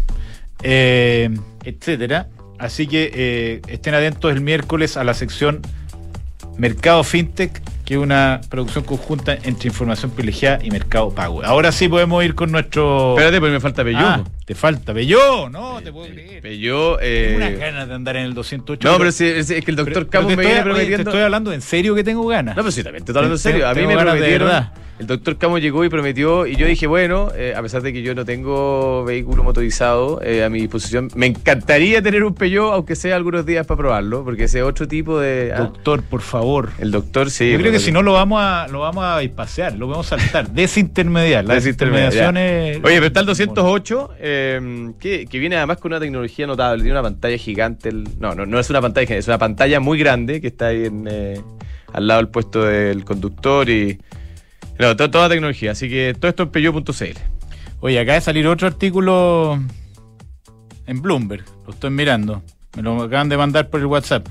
Etcétera. Así que estén atentos el miércoles a la sección Mercado FinTech, que es una producción conjunta entre Información Privilegiada y Mercado Pago. Ahora sí podemos ir con nuestro... Espérate, pues me falta Peugeot. Te falta Peugeot, no te puedo creer. Peugeot... Tengo unas ganas de andar en el 208. No, pero es que el doctor Camus me viene prometiendo... Te estoy hablando en serio que tengo ganas. No, pero sí, también te estoy hablando en serio. A mí me prometieron... El doctor Camus llegó y prometió, y yo dije, bueno, a pesar de que yo no tengo vehículo motorizado a mi disposición, me encantaría tener un Peugeot, aunque sea algunos días para probarlo, porque ese otro tipo de... Doctor, por favor. El doctor, sí. Yo creo que si no lo vamos a pasear, lo vamos a saltar, desintermediar. La desintermediación es... Oye, pero está el 208, que viene además con una tecnología notable, tiene una pantalla gigante. No es una pantalla gigante, es una pantalla muy grande que está ahí al lado del puesto del conductor y... No, toda tecnología, así que todo esto en peugeot.cl. Oye, acaba de salir otro artículo en Bloomberg, lo estoy mirando, me lo acaban de mandar por el WhatsApp.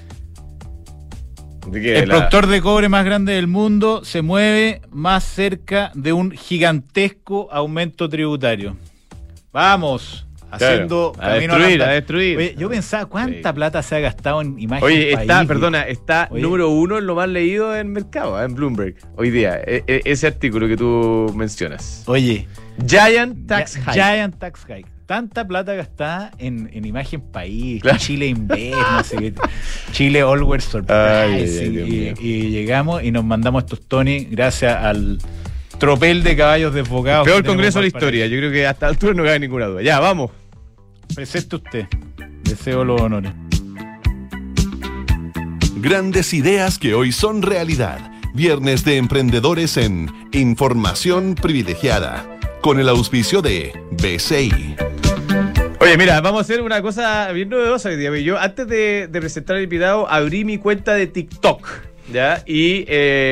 ¿De qué? El productor de cobre más grande del mundo se mueve más cerca de un gigantesco aumento tributario. Vamos, haciendo camino a destruir. Oye, yo pensaba cuánta plata se ha gastado en imagen. Oye, está número 1 en lo más leído en mercado, en Bloomberg, hoy día, ese artículo que tú mencionas. Oye, Giant Tax Hike. Giant Tax Hike. tanta plata gastada en imagen país, Claro. Chile Invest, no sé qué, Chile Always Surprise, Dios mío. y llegamos y nos mandamos estos Tony gracias al tropel de caballos desbocados. Peor que tenemos congreso de la en Valparaíso. historia. Yo creo que hasta la altura no cabe ninguna duda. Ya, vamos. Presente usted. Deseo los honores. Grandes ideas que hoy son realidad. Viernes de Emprendedores en Información Privilegiada. Con el auspicio de BCI. Oye, mira, vamos a hacer una cosa bien novedosa hoy día. Yo, antes de presentar al invitado, abrí mi cuenta de TikTok, ¿ya? Y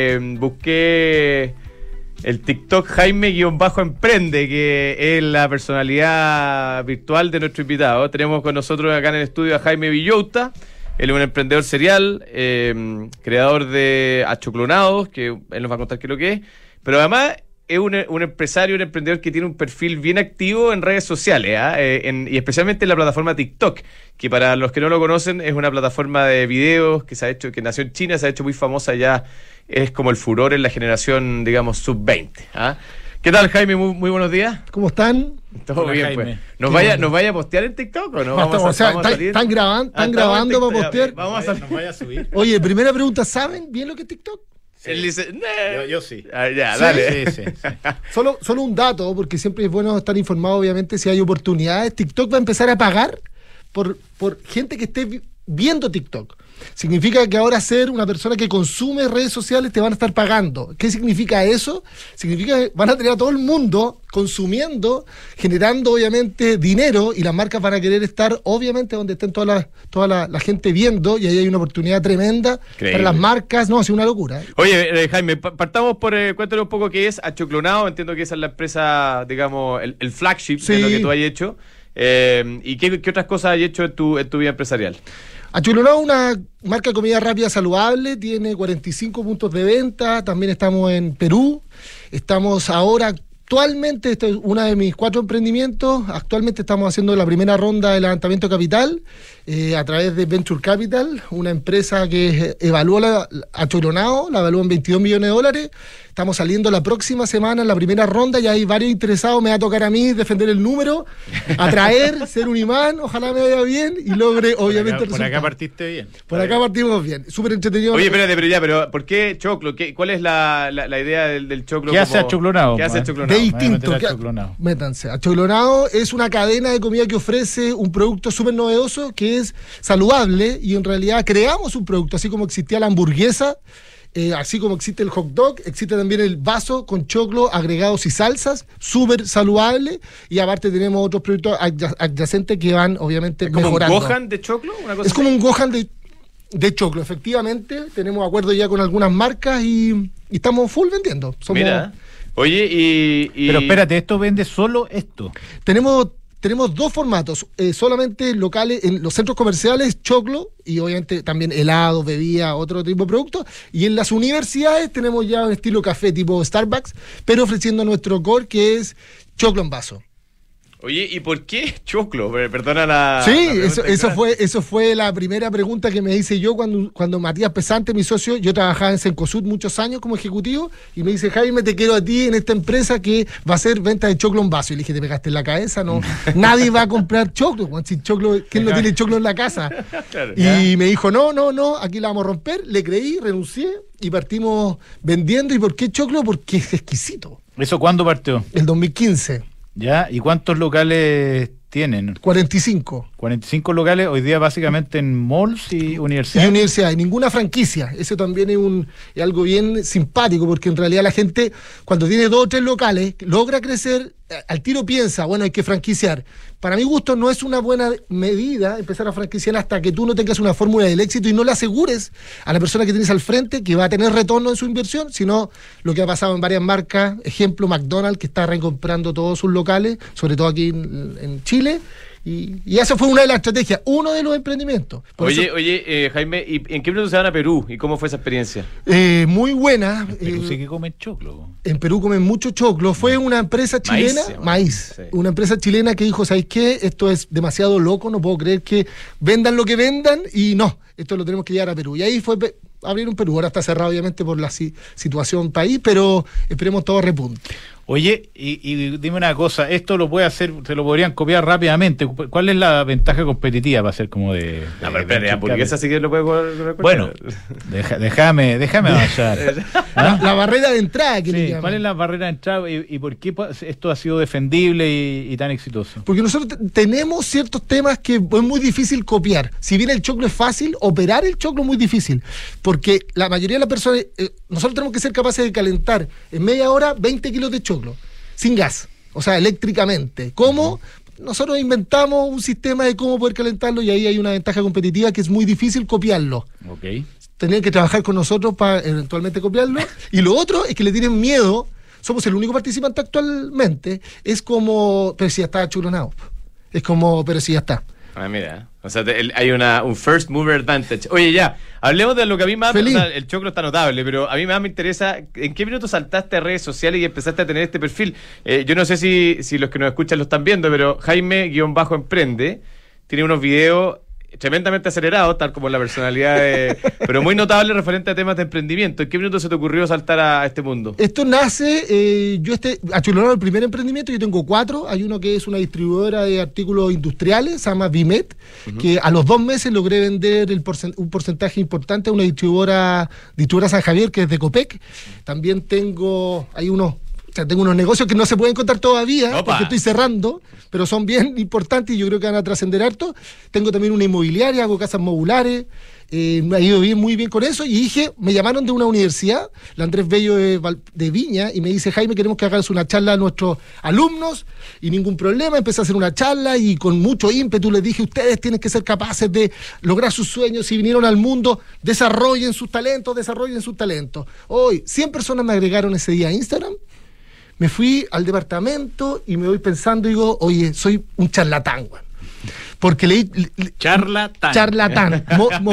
busqué el TikTok Jaime-Emprende, que es la personalidad virtual de nuestro invitado. Tenemos con nosotros acá en el estudio a Jaime Villota. Él es un emprendedor serial, creador de Achoclonados, que él nos va a contar qué es lo que es. Pero además es un empresario, un emprendedor que tiene un perfil bien activo en redes sociales, y especialmente en la plataforma TikTok, que para los que no lo conocen es una plataforma de videos que se ha hecho, que nació en China, se ha hecho muy famosa ya, es como el furor en la generación, digamos, sub-20. ¿Qué tal, Jaime? Muy buenos días. ¿Cómo están? Todo Hola, bien, Jaime. pues. ¿Nos vaya a postear en TikTok o no? O sea, vamos a salir. ¿están grabando Estamos en para TikTok, postear? ya, vamos a salir. Nos vaya a subir. Oye, primera pregunta, ¿saben bien lo que es TikTok? Él dice, Yo sí. ya, ¿Sí? dale. Sí. Solo un dato, porque siempre es bueno estar informado, obviamente, si hay oportunidades. TikTok va a empezar a pagar por gente que esté viendo TikTok. Significa que ahora ser una persona que consume redes sociales te van a estar pagando. ¿Qué significa eso? Significa que van a tener a todo el mundo consumiendo, generando obviamente dinero, y las marcas van a querer estar obviamente donde estén toda la gente viendo, y ahí hay una oportunidad tremenda Increíble. para las marcas. No, es una locura. Oye, Jaime, partamos por, cuéntanos un poco qué es Achoclonado. Entiendo que esa es la empresa, digamos, el flagship de Sí. lo que tú has hecho. ¿Y qué otras cosas has hecho en tu vida empresarial? Achoclonado es una marca de comida rápida saludable, tiene 45 puntos de venta, también estamos en Perú, estamos ahora actualmente, esto es uno de mis 4 emprendimientos, actualmente estamos haciendo la primera ronda de levantamiento de capital a través de Venture Capital, una empresa que evalúa Achoclonado, la evalúa en $22 millones. Estamos saliendo la próxima semana en la primera ronda, ya hay varios interesados, me va a tocar a mí defender el número, atraer, ser un imán, ojalá me vaya bien y logre obviamente el Por acá resultado. partiste bien. Por acá partimos bien, súper entretenido. Oye, espérate, pero ¿por qué choclo? ¿Cuál es la idea del choclo? ¿Qué hace Achoclonado? ¿Qué hace De Achoclonado? De Me voy a distinto. meter a Achoclonado. Métanse. Achoclonado es una cadena de comida que ofrece un producto súper novedoso que es saludable, y en realidad creamos un producto, así como existía la hamburguesa, así como existe el hot dog, existe también el vaso con choclo, agregados y salsas, súper saludable, y aparte tenemos otros productos adyacentes que van obviamente ¿Es como mejorando. un Gohan de choclo? Una cosa Es como así. un Gohan de choclo, efectivamente. Tenemos acuerdos ya con algunas marcas y estamos full vendiendo. Mira. Oye, y... Pero espérate, ¿esto vende solo esto? Tenemos 2 formatos, solamente locales en los centros comerciales, choclo, y obviamente también helado, bebida, otro tipo de productos. Y en las universidades tenemos ya un estilo café tipo Starbucks, pero ofreciendo nuestro core, que es choclo en vaso. Oye, ¿y por qué choclo? Perdona la... Sí, la pregunta, eso fue la primera pregunta que me hice yo cuando Matías Pesante, mi socio, yo trabajaba en Cencosud muchos años como ejecutivo, y me dice, Jaime, te quiero a ti en esta empresa que va a hacer venta de choclo en vaso. Y le dije, te pegaste en la cabeza, no, nadie va a comprar choclo, Juan, sin choclo, ¿quién no tiene choclo en la casa? Claro. Y me dijo, no, aquí la vamos a romper. Le creí, renuncié y partimos vendiendo. ¿Y por qué choclo? Porque es exquisito. ¿Eso cuándo partió? El 2015, ¿Ya? ¿Y cuántos locales tienen? 45. 45 locales, hoy día básicamente en malls y Y universidades. universidad, y ninguna franquicia. Eso también es algo bien simpático, porque en realidad la gente, cuando tiene 2 o 3 locales, logra crecer, al tiro piensa, bueno, hay que franquiciar. Para mi gusto no es una buena medida empezar a franquiciar hasta que tú no tengas una fórmula del éxito y no le asegures a la persona que tienes al frente que va a tener retorno en su inversión, sino lo que ha pasado en varias marcas, ejemplo McDonald's, que está recomprando todos sus locales, sobre todo aquí en Chile. Y esa fue una de las estrategias, uno de los emprendimientos. Por eso, Jaime, ¿y en qué minuto se van a Perú? ¿Y cómo fue esa experiencia? muy buena. Pero sí que comen choclo. En Perú comen mucho choclo. Fue una empresa chilena, Maíz. Sí. una empresa chilena que dijo, ¿sabéis qué? Esto es demasiado loco, no puedo creer que vendan lo que vendan, y no, esto lo tenemos que llevar a Perú. Y ahí fue abrir un Perú. Ahora está cerrado obviamente por la situación país, pero esperemos todo repunte. Oye, y dime una cosa, esto lo puede hacer, se lo podrían copiar rápidamente. ¿Cuál es la ventaja competitiva para hacer como de No, pero espera, la hamburguesa sí que lo puede copiar. Bueno, déjame avanzar. La barrera de entrada que le Sí, llaman. ¿cuál es la barrera de entrada y por qué esto ha sido defendible y tan exitoso? Porque nosotros tenemos ciertos temas que es muy difícil copiar. Si bien el choclo es fácil, operar el choclo es muy difícil. Porque la mayoría de las personas, nosotros tenemos que ser capaces de calentar en media hora 20 kilos de choclo, sin gas, o sea, eléctricamente. ¿Cómo? Nosotros inventamos un sistema de cómo poder calentarlo y ahí hay una ventaja competitiva que es muy difícil copiarlo. Ok. Tenían que trabajar con nosotros para eventualmente copiarlo. Y lo otro es que le tienen miedo. Somos el único participante actualmente. Es como, pero si ya está churonado. Es como, pero si ya está. Ah, mira. O sea, hay un first mover advantage. Oye, ya, hablemos de lo que a mí más... Feliz. O sea, el choclo está notable, pero a mí más me interesa ¿en qué minuto saltaste a redes sociales y empezaste a tener este perfil? Yo no sé si los que nos escuchan lo están viendo, pero Jaime-Emprende tiene unos videos tremendamente acelerados, tal como la personalidad pero muy notable referente a temas de emprendimiento. ¿En qué minuto se te ocurrió saltar a este mundo? Esto nace, achulonado el primer emprendimiento, yo tengo 4, hay uno que es una distribuidora de artículos industriales, se llama Vimet, que a los 2 meses logré vender un porcentaje importante a una distribuidora San Javier, que es de Copec. También tengo unos negocios que no se pueden contar todavía, ¡Opa! porque estoy cerrando, pero son bien importantes y yo creo que van a trascender harto. Tengo también una inmobiliaria, hago casas modulares, me ha ido muy bien con eso, y me llamaron de una universidad, la Andrés Bello de Viña, y me dice: Jaime, queremos que hagas una charla a nuestros alumnos, y ningún problema, empecé a hacer una charla, y con mucho ímpetu les dije: ustedes tienen que ser capaces de lograr sus sueños, si vinieron al mundo, desarrollen sus talentos. Hoy, 100 personas me agregaron ese día a Instagram. Me fui al departamento y me voy pensando, digo, oye, soy un charlatán, güey. Porque Charlatán. Charlatán.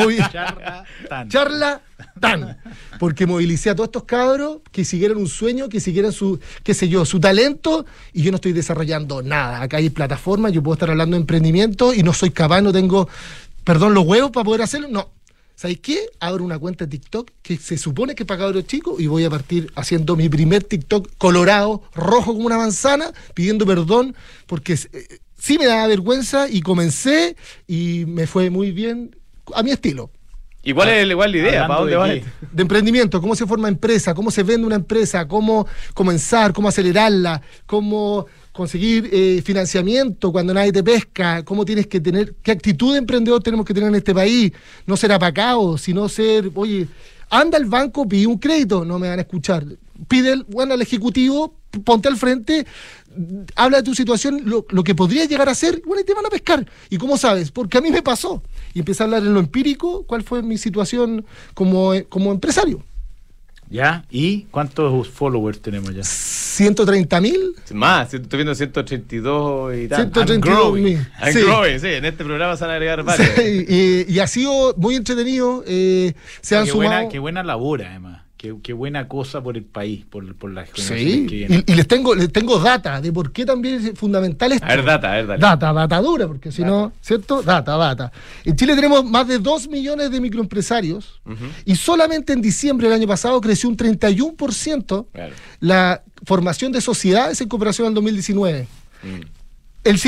Charlatán. Porque movilicé a todos estos cabros que siguieran un sueño, que siguieran su talento, y yo no estoy desarrollando nada. Acá hay plataformas, yo puedo estar hablando de emprendimiento y no soy capaz, no tengo, los huevos para poder hacerlo, no. ¿Sabes qué? Abro una cuenta de TikTok que se supone que es para cabros chicos y voy a partir haciendo mi primer TikTok colorado, rojo como una manzana, pidiendo perdón porque sí me daba vergüenza, y comencé y me fue muy bien a mi estilo. Igual es la idea, ¿para dónde vas? De emprendimiento, cómo se forma empresa, cómo se vende una empresa, cómo comenzar, cómo acelerarla, cómo conseguir financiamiento cuando nadie te pesca, cómo tienes que tener, qué actitud de emprendedor tenemos que tener en este país, no ser apacado, sino ser, oye, anda al banco, pide un crédito, no me van a escuchar, pide al ejecutivo, ponte al frente, habla de tu situación, lo que podría llegar a ser, bueno, y te van a pescar. ¿Y cómo sabes? Porque a mí me pasó. Y empecé a hablar en lo empírico, cuál fue mi situación como empresario. ¿Ya? ¿Y cuántos followers tenemos ya? 130.000. Más, estoy viendo 132 y tal. 132.000. I'm growing, sí, en este programa se van a agregar varios. Sí, y ha sido muy entretenido. Se han sumado. Qué buena labor, además. Qué buena cosa por el país, por las generaciones Sí, que vienen. y les tengo data de por qué también es fundamental esto. A ver, dale. Data dura, porque si no, ¿cierto? Data. En Chile tenemos más de 2 millones de microempresarios, y solamente en diciembre del año pasado creció un 31% Claro. la formación de sociedades en cooperación al 2019. El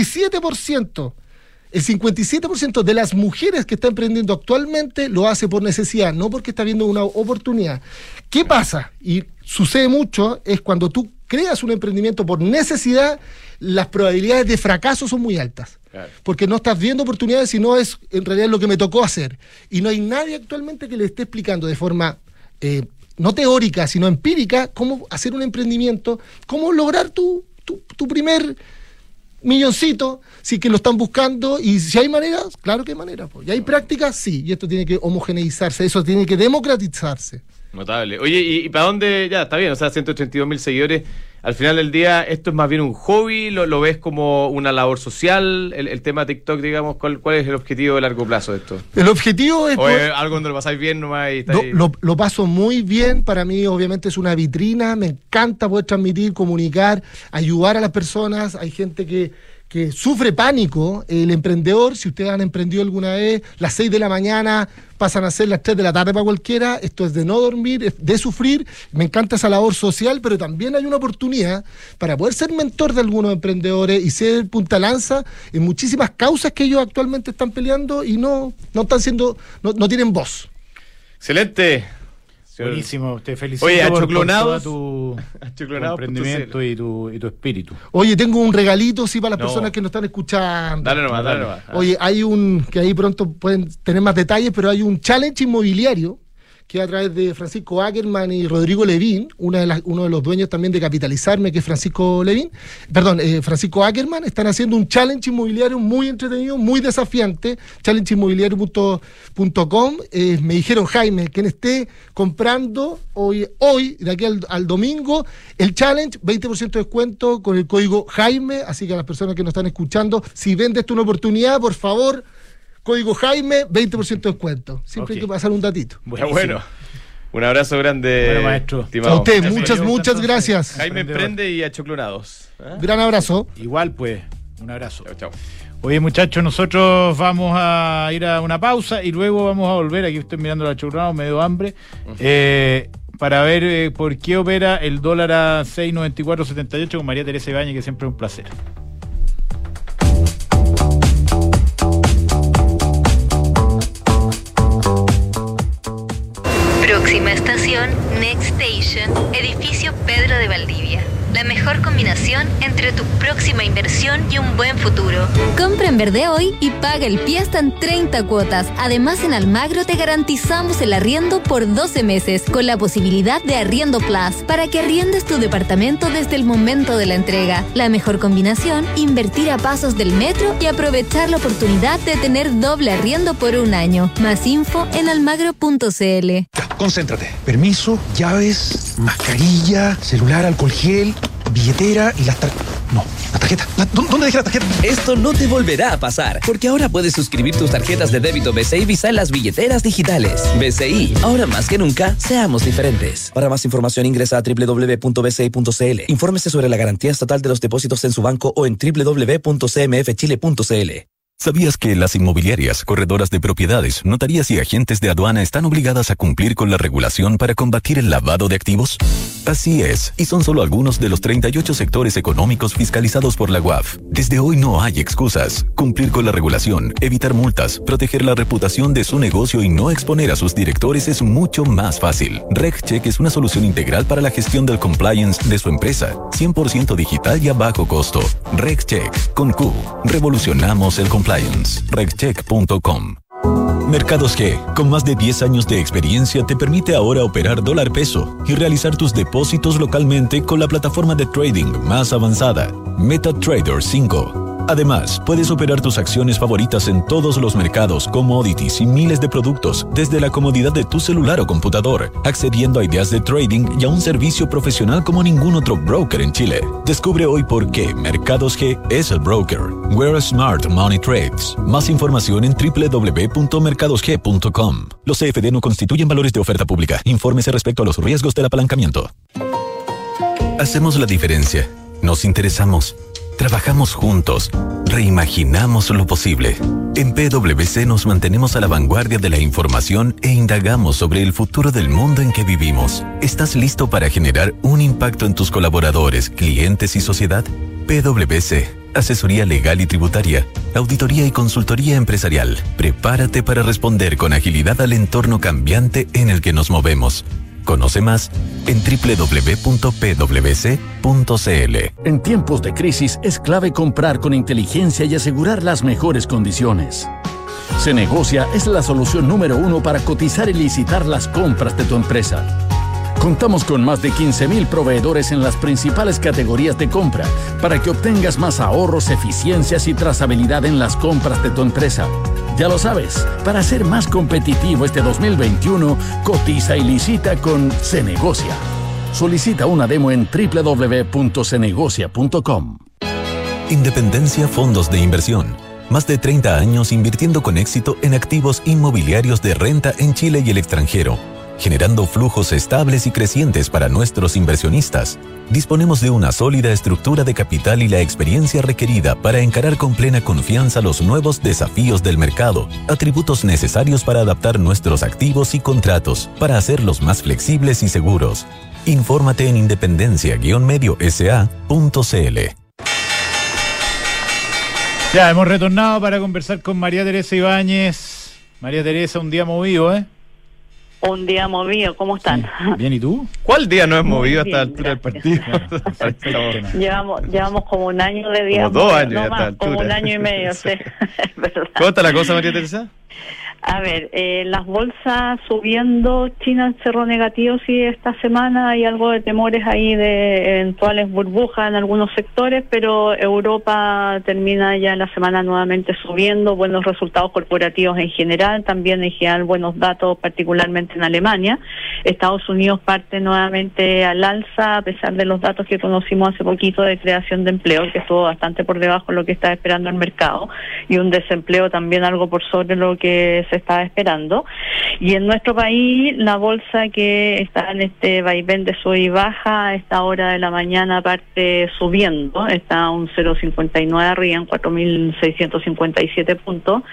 57% de las mujeres que está emprendiendo actualmente lo hace por necesidad, no porque está viendo una oportunidad. ¿Qué pasa? Y sucede mucho, es cuando tú creas un emprendimiento por necesidad, las probabilidades de fracaso son muy altas. Claro. Porque no estás viendo oportunidades, sino es en realidad lo que me tocó hacer. Y no hay nadie actualmente que le esté explicando de forma no teórica, sino empírica, cómo hacer un emprendimiento, cómo lograr tu primer milloncito, sí, que lo están buscando, y si hay maneras, claro que hay maneras, pues. Y hay prácticas, sí, y esto tiene que homogeneizarse, eso tiene que democratizarse. Notable. Oye, ¿y para dónde? Ya, está bien, o sea, 182.000 seguidores. Al final del día, ¿esto es más bien un hobby? ¿Lo ves como una labor social? El tema TikTok, digamos, ¿cuál es el objetivo de largo plazo de esto? El objetivo es... ¿O es algo donde lo pasáis bien nomás y está ahí? Lo paso muy bien, para mí obviamente es una vitrina, me encanta poder transmitir, comunicar, ayudar a las personas. Hay gente que que sufre pánico el emprendedor. Si ustedes han emprendido alguna vez, las 6 de la mañana pasan a ser las 3 de la tarde para cualquiera. Esto es de no dormir, es de sufrir. Me encanta esa labor social, pero también hay una oportunidad para poder ser mentor de algunos emprendedores y ser punta lanza en muchísimas causas que ellos actualmente están peleando y no están siendo, no tienen voz. Excelente. Buenísimo, te felicito. Oye, por Achoclonados, tu emprendimiento y tu espíritu. Oye, tengo un regalito, sí, para las personas que nos están escuchando. Dale nomás. Oye, hay que ahí pronto pueden tener más detalles, pero hay un challenge inmobiliario que a través de Francisco Ackerman y Rodrigo Levín, uno de los dueños también de Capitalizarme, que es Francisco Ackerman, están haciendo un challenge inmobiliario muy entretenido, muy desafiante, challengeinmobiliario.com. Me dijeron, Jaime, quien esté comprando hoy de aquí al domingo, el challenge, 20% de descuento con el código Jaime, así que a las personas que nos están escuchando, si ven de esto una oportunidad, por favor, código Jaime, 20% de descuento. Siempre hay que pasar un datito. Bueno. Un abrazo grande, bueno, maestro. Estimado. A usted, muchas gracias. Jaime Emprende y Achoclonados. Gran abrazo. Igual, pues, un abrazo. Chao. Oye, muchachos, nosotros vamos a ir a una pausa y luego vamos a volver. Aquí estoy mirando la Achoclonados, me dio hambre. Para ver por qué opera el dólar a 6.9478 con María Teresa Ibáñez, que siempre es un placer. Próxima estación, Next Station, edificio Pedro de Valdivia. La mejor combinación entre tu próxima inversión y un buen futuro. Compra en verde hoy y paga el pie hasta en 30 cuotas. Además, en Almagro te garantizamos el arriendo por 12 meses, con la posibilidad de Arriendo Plus, para que arriendes tu departamento desde el momento de la entrega. La mejor combinación, invertir a pasos del metro y aprovechar la oportunidad de tener doble arriendo por un año. Más info en almagro.cl. Concéntrate. Permiso, llaves, mascarilla, celular, alcohol gel, billetera y las tarjetas. No, la tarjeta. ¿Dónde dejé la tarjeta? Esto no te volverá a pasar, porque ahora puedes suscribir tus tarjetas de débito BCI Visa en las billeteras digitales. BCI, ahora más que nunca, seamos diferentes. Para más información ingresa a www.bci.cl. Infórmese sobre la garantía estatal de los depósitos en su banco o en www.cmfchile.cl. ¿Sabías que las inmobiliarias, corredoras de propiedades, notarías y agentes de aduana están obligadas a cumplir con la regulación para combatir el lavado de activos? Así es, y son solo algunos de los 38 sectores económicos fiscalizados por la UAF. Desde hoy no hay excusas. Cumplir con la regulación, evitar multas, proteger la reputación de su negocio y no exponer a sus directores es mucho más fácil. RegCheck es una solución integral para la gestión del compliance de su empresa, 100% digital y a bajo costo. RegCheck, con Q. Revolucionamos el compliance. RegCheck.com. Mercados G, con más de 10 años de experiencia, te permite ahora operar dólar peso y realizar tus depósitos localmente con la plataforma de trading más avanzada, MetaTrader 5. Además, puedes operar tus acciones favoritas en todos los mercados, commodities y miles de productos desde la comodidad de tu celular o computador, accediendo a ideas de trading y a un servicio profesional como ningún otro broker en Chile. Descubre hoy por qué Mercados G es el broker. Where Smart Money Trades. Más información en www.mercadosg.com. Los CFD no constituyen valores de oferta pública. Infórmese respecto a los riesgos del apalancamiento. Hacemos la diferencia. Nos interesamos. Trabajamos juntos, reimaginamos lo posible. En PwC nos mantenemos a la vanguardia de la información e indagamos sobre el futuro del mundo en que vivimos. ¿Estás listo para generar un impacto en tus colaboradores, clientes y sociedad? PwC, asesoría legal y tributaria, auditoría y consultoría empresarial. Prepárate para responder con agilidad al entorno cambiante en el que nos movemos. Conoce más en www.pwc.cl. En tiempos de crisis es clave comprar con inteligencia y asegurar las mejores condiciones. Cenegocia es la solución número 1 para cotizar y licitar las compras de tu empresa. Contamos con más de 15,000 proveedores en las principales categorías de compra para que obtengas más ahorros, eficiencias y trazabilidad en las compras de tu empresa. Ya lo sabes, para ser más competitivo este 2021, cotiza y licita con Cenegocia. Solicita una demo en www.cenegocia.com. Independencia Fondos de Inversión. Más de 30 años invirtiendo con éxito en activos inmobiliarios de renta en Chile y el extranjero. generando flujos estables y crecientes para nuestros inversionistas. Disponemos de una sólida estructura de capital y la experiencia requerida para encarar con plena confianza los nuevos desafíos del mercado, atributos necesarios para adaptar nuestros activos y contratos, para hacerlos más flexibles y seguros. Infórmate en independencia-mediosa.cl. Ya, hemos retornado para conversar con María Teresa Ibáñez. María Teresa, un día movido, ¿eh? Un día movido, ¿cómo están? Sí. Bien, ¿y tú? ¿Cuál día no es Muy movido bien, hasta la altura del partido? Llevamos como un año de día. Como 2 años no ya más, a esta altura. como un año y medio, sí. Es verdad. ¿Cómo está la cosa, María Teresa? A ver, las bolsas subiendo, China cerró negativo sí esta semana, hay algo de temores ahí de eventuales burbujas en algunos sectores, pero Europa termina ya la semana nuevamente subiendo, buenos resultados corporativos en general, también en general buenos datos particularmente en Alemania. Estados Unidos parte nuevamente al alza a pesar de los datos que conocimos hace poquito de creación de empleo, que estuvo bastante por debajo de lo que está esperando el mercado, y un desempleo también algo por sobre lo que se estaba esperando. Y en nuestro país la bolsa, que está en este vaivén de sub y baja, a esta hora de la mañana parte subiendo, está a un 0,59 arriba en 4.657 puntos,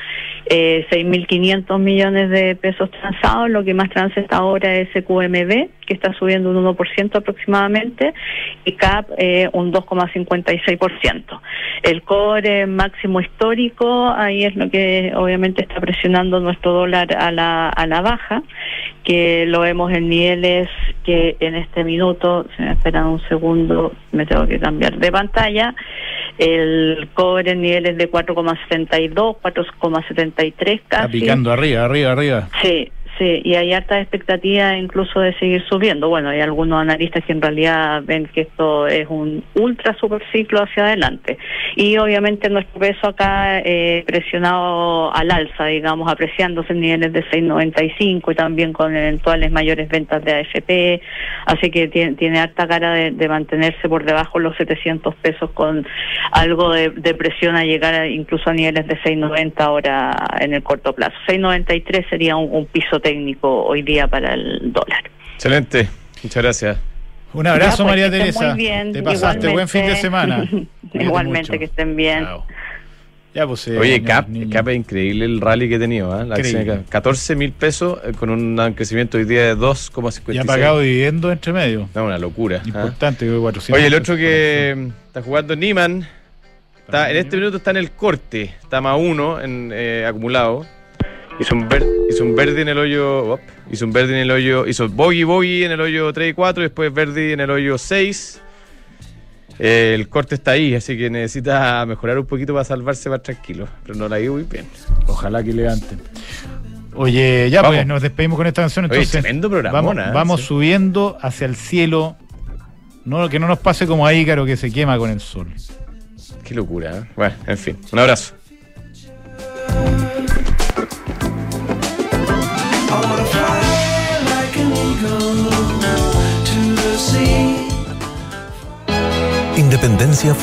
6.500 millones de pesos transados. Lo que más transa esta hora es QMB, que está subiendo un 1% aproximadamente, y CAP un 2,56%. El cobre máximo histórico, ahí es lo que obviamente está presionando nuestro dólar a la baja, que lo vemos en niveles que en este minuto, si me esperan un segundo, me tengo que cambiar de pantalla, el cobre en niveles de 4,72, 4,73 casi. Está picando arriba. Sí, y hay harta expectativa incluso de seguir subiendo. Bueno, hay algunos analistas que en realidad ven que esto es un ultra super ciclo hacia adelante. Y obviamente nuestro peso acá presionado al alza, digamos, apreciándose en niveles de 6.95 y también con eventuales mayores ventas de AFP. Así que tiene harta cara de mantenerse por debajo de los 700 pesos, con algo de presión a llegar incluso a niveles de 6.90 ahora en el corto plazo. 6.93 sería un piso técnico hoy día para el dólar. Excelente, muchas gracias. Un abrazo, Ya, pues, María que estén Teresa. muy bien, Te pasaste buen fin de semana. Igualmente, mucho. que estén bien. Chao. Ya, pues, Oye, CAP es increíble el rally que he tenido, ¿eh? La acción de CAP. 14.000 pesos con un crecimiento hoy día de 2,56. Y ha pagado dividendos entre medio. No, una locura. Importante, 400. Oye, el otro que está jugando Niemann, en este minuto está en el corte, está más 1 en acumulado. Hizo un verde en el hoyo, hizo bogey en el hoyo 3 y 4, y después verde en el hoyo 6. El corte está ahí, así que necesita mejorar un poquito para salvarse más tranquilo, pero no la ha ido muy bien. Ojalá que levanten. Oye, ya pues, nos despedimos con esta canción. Entonces, oye, tremendo programa. Vamos subiendo hacia el cielo. Que no nos pase como a Ícaro, que se quema con el sol. Qué locura, ¿eh? Bueno, en fin, un abrazo. Independencia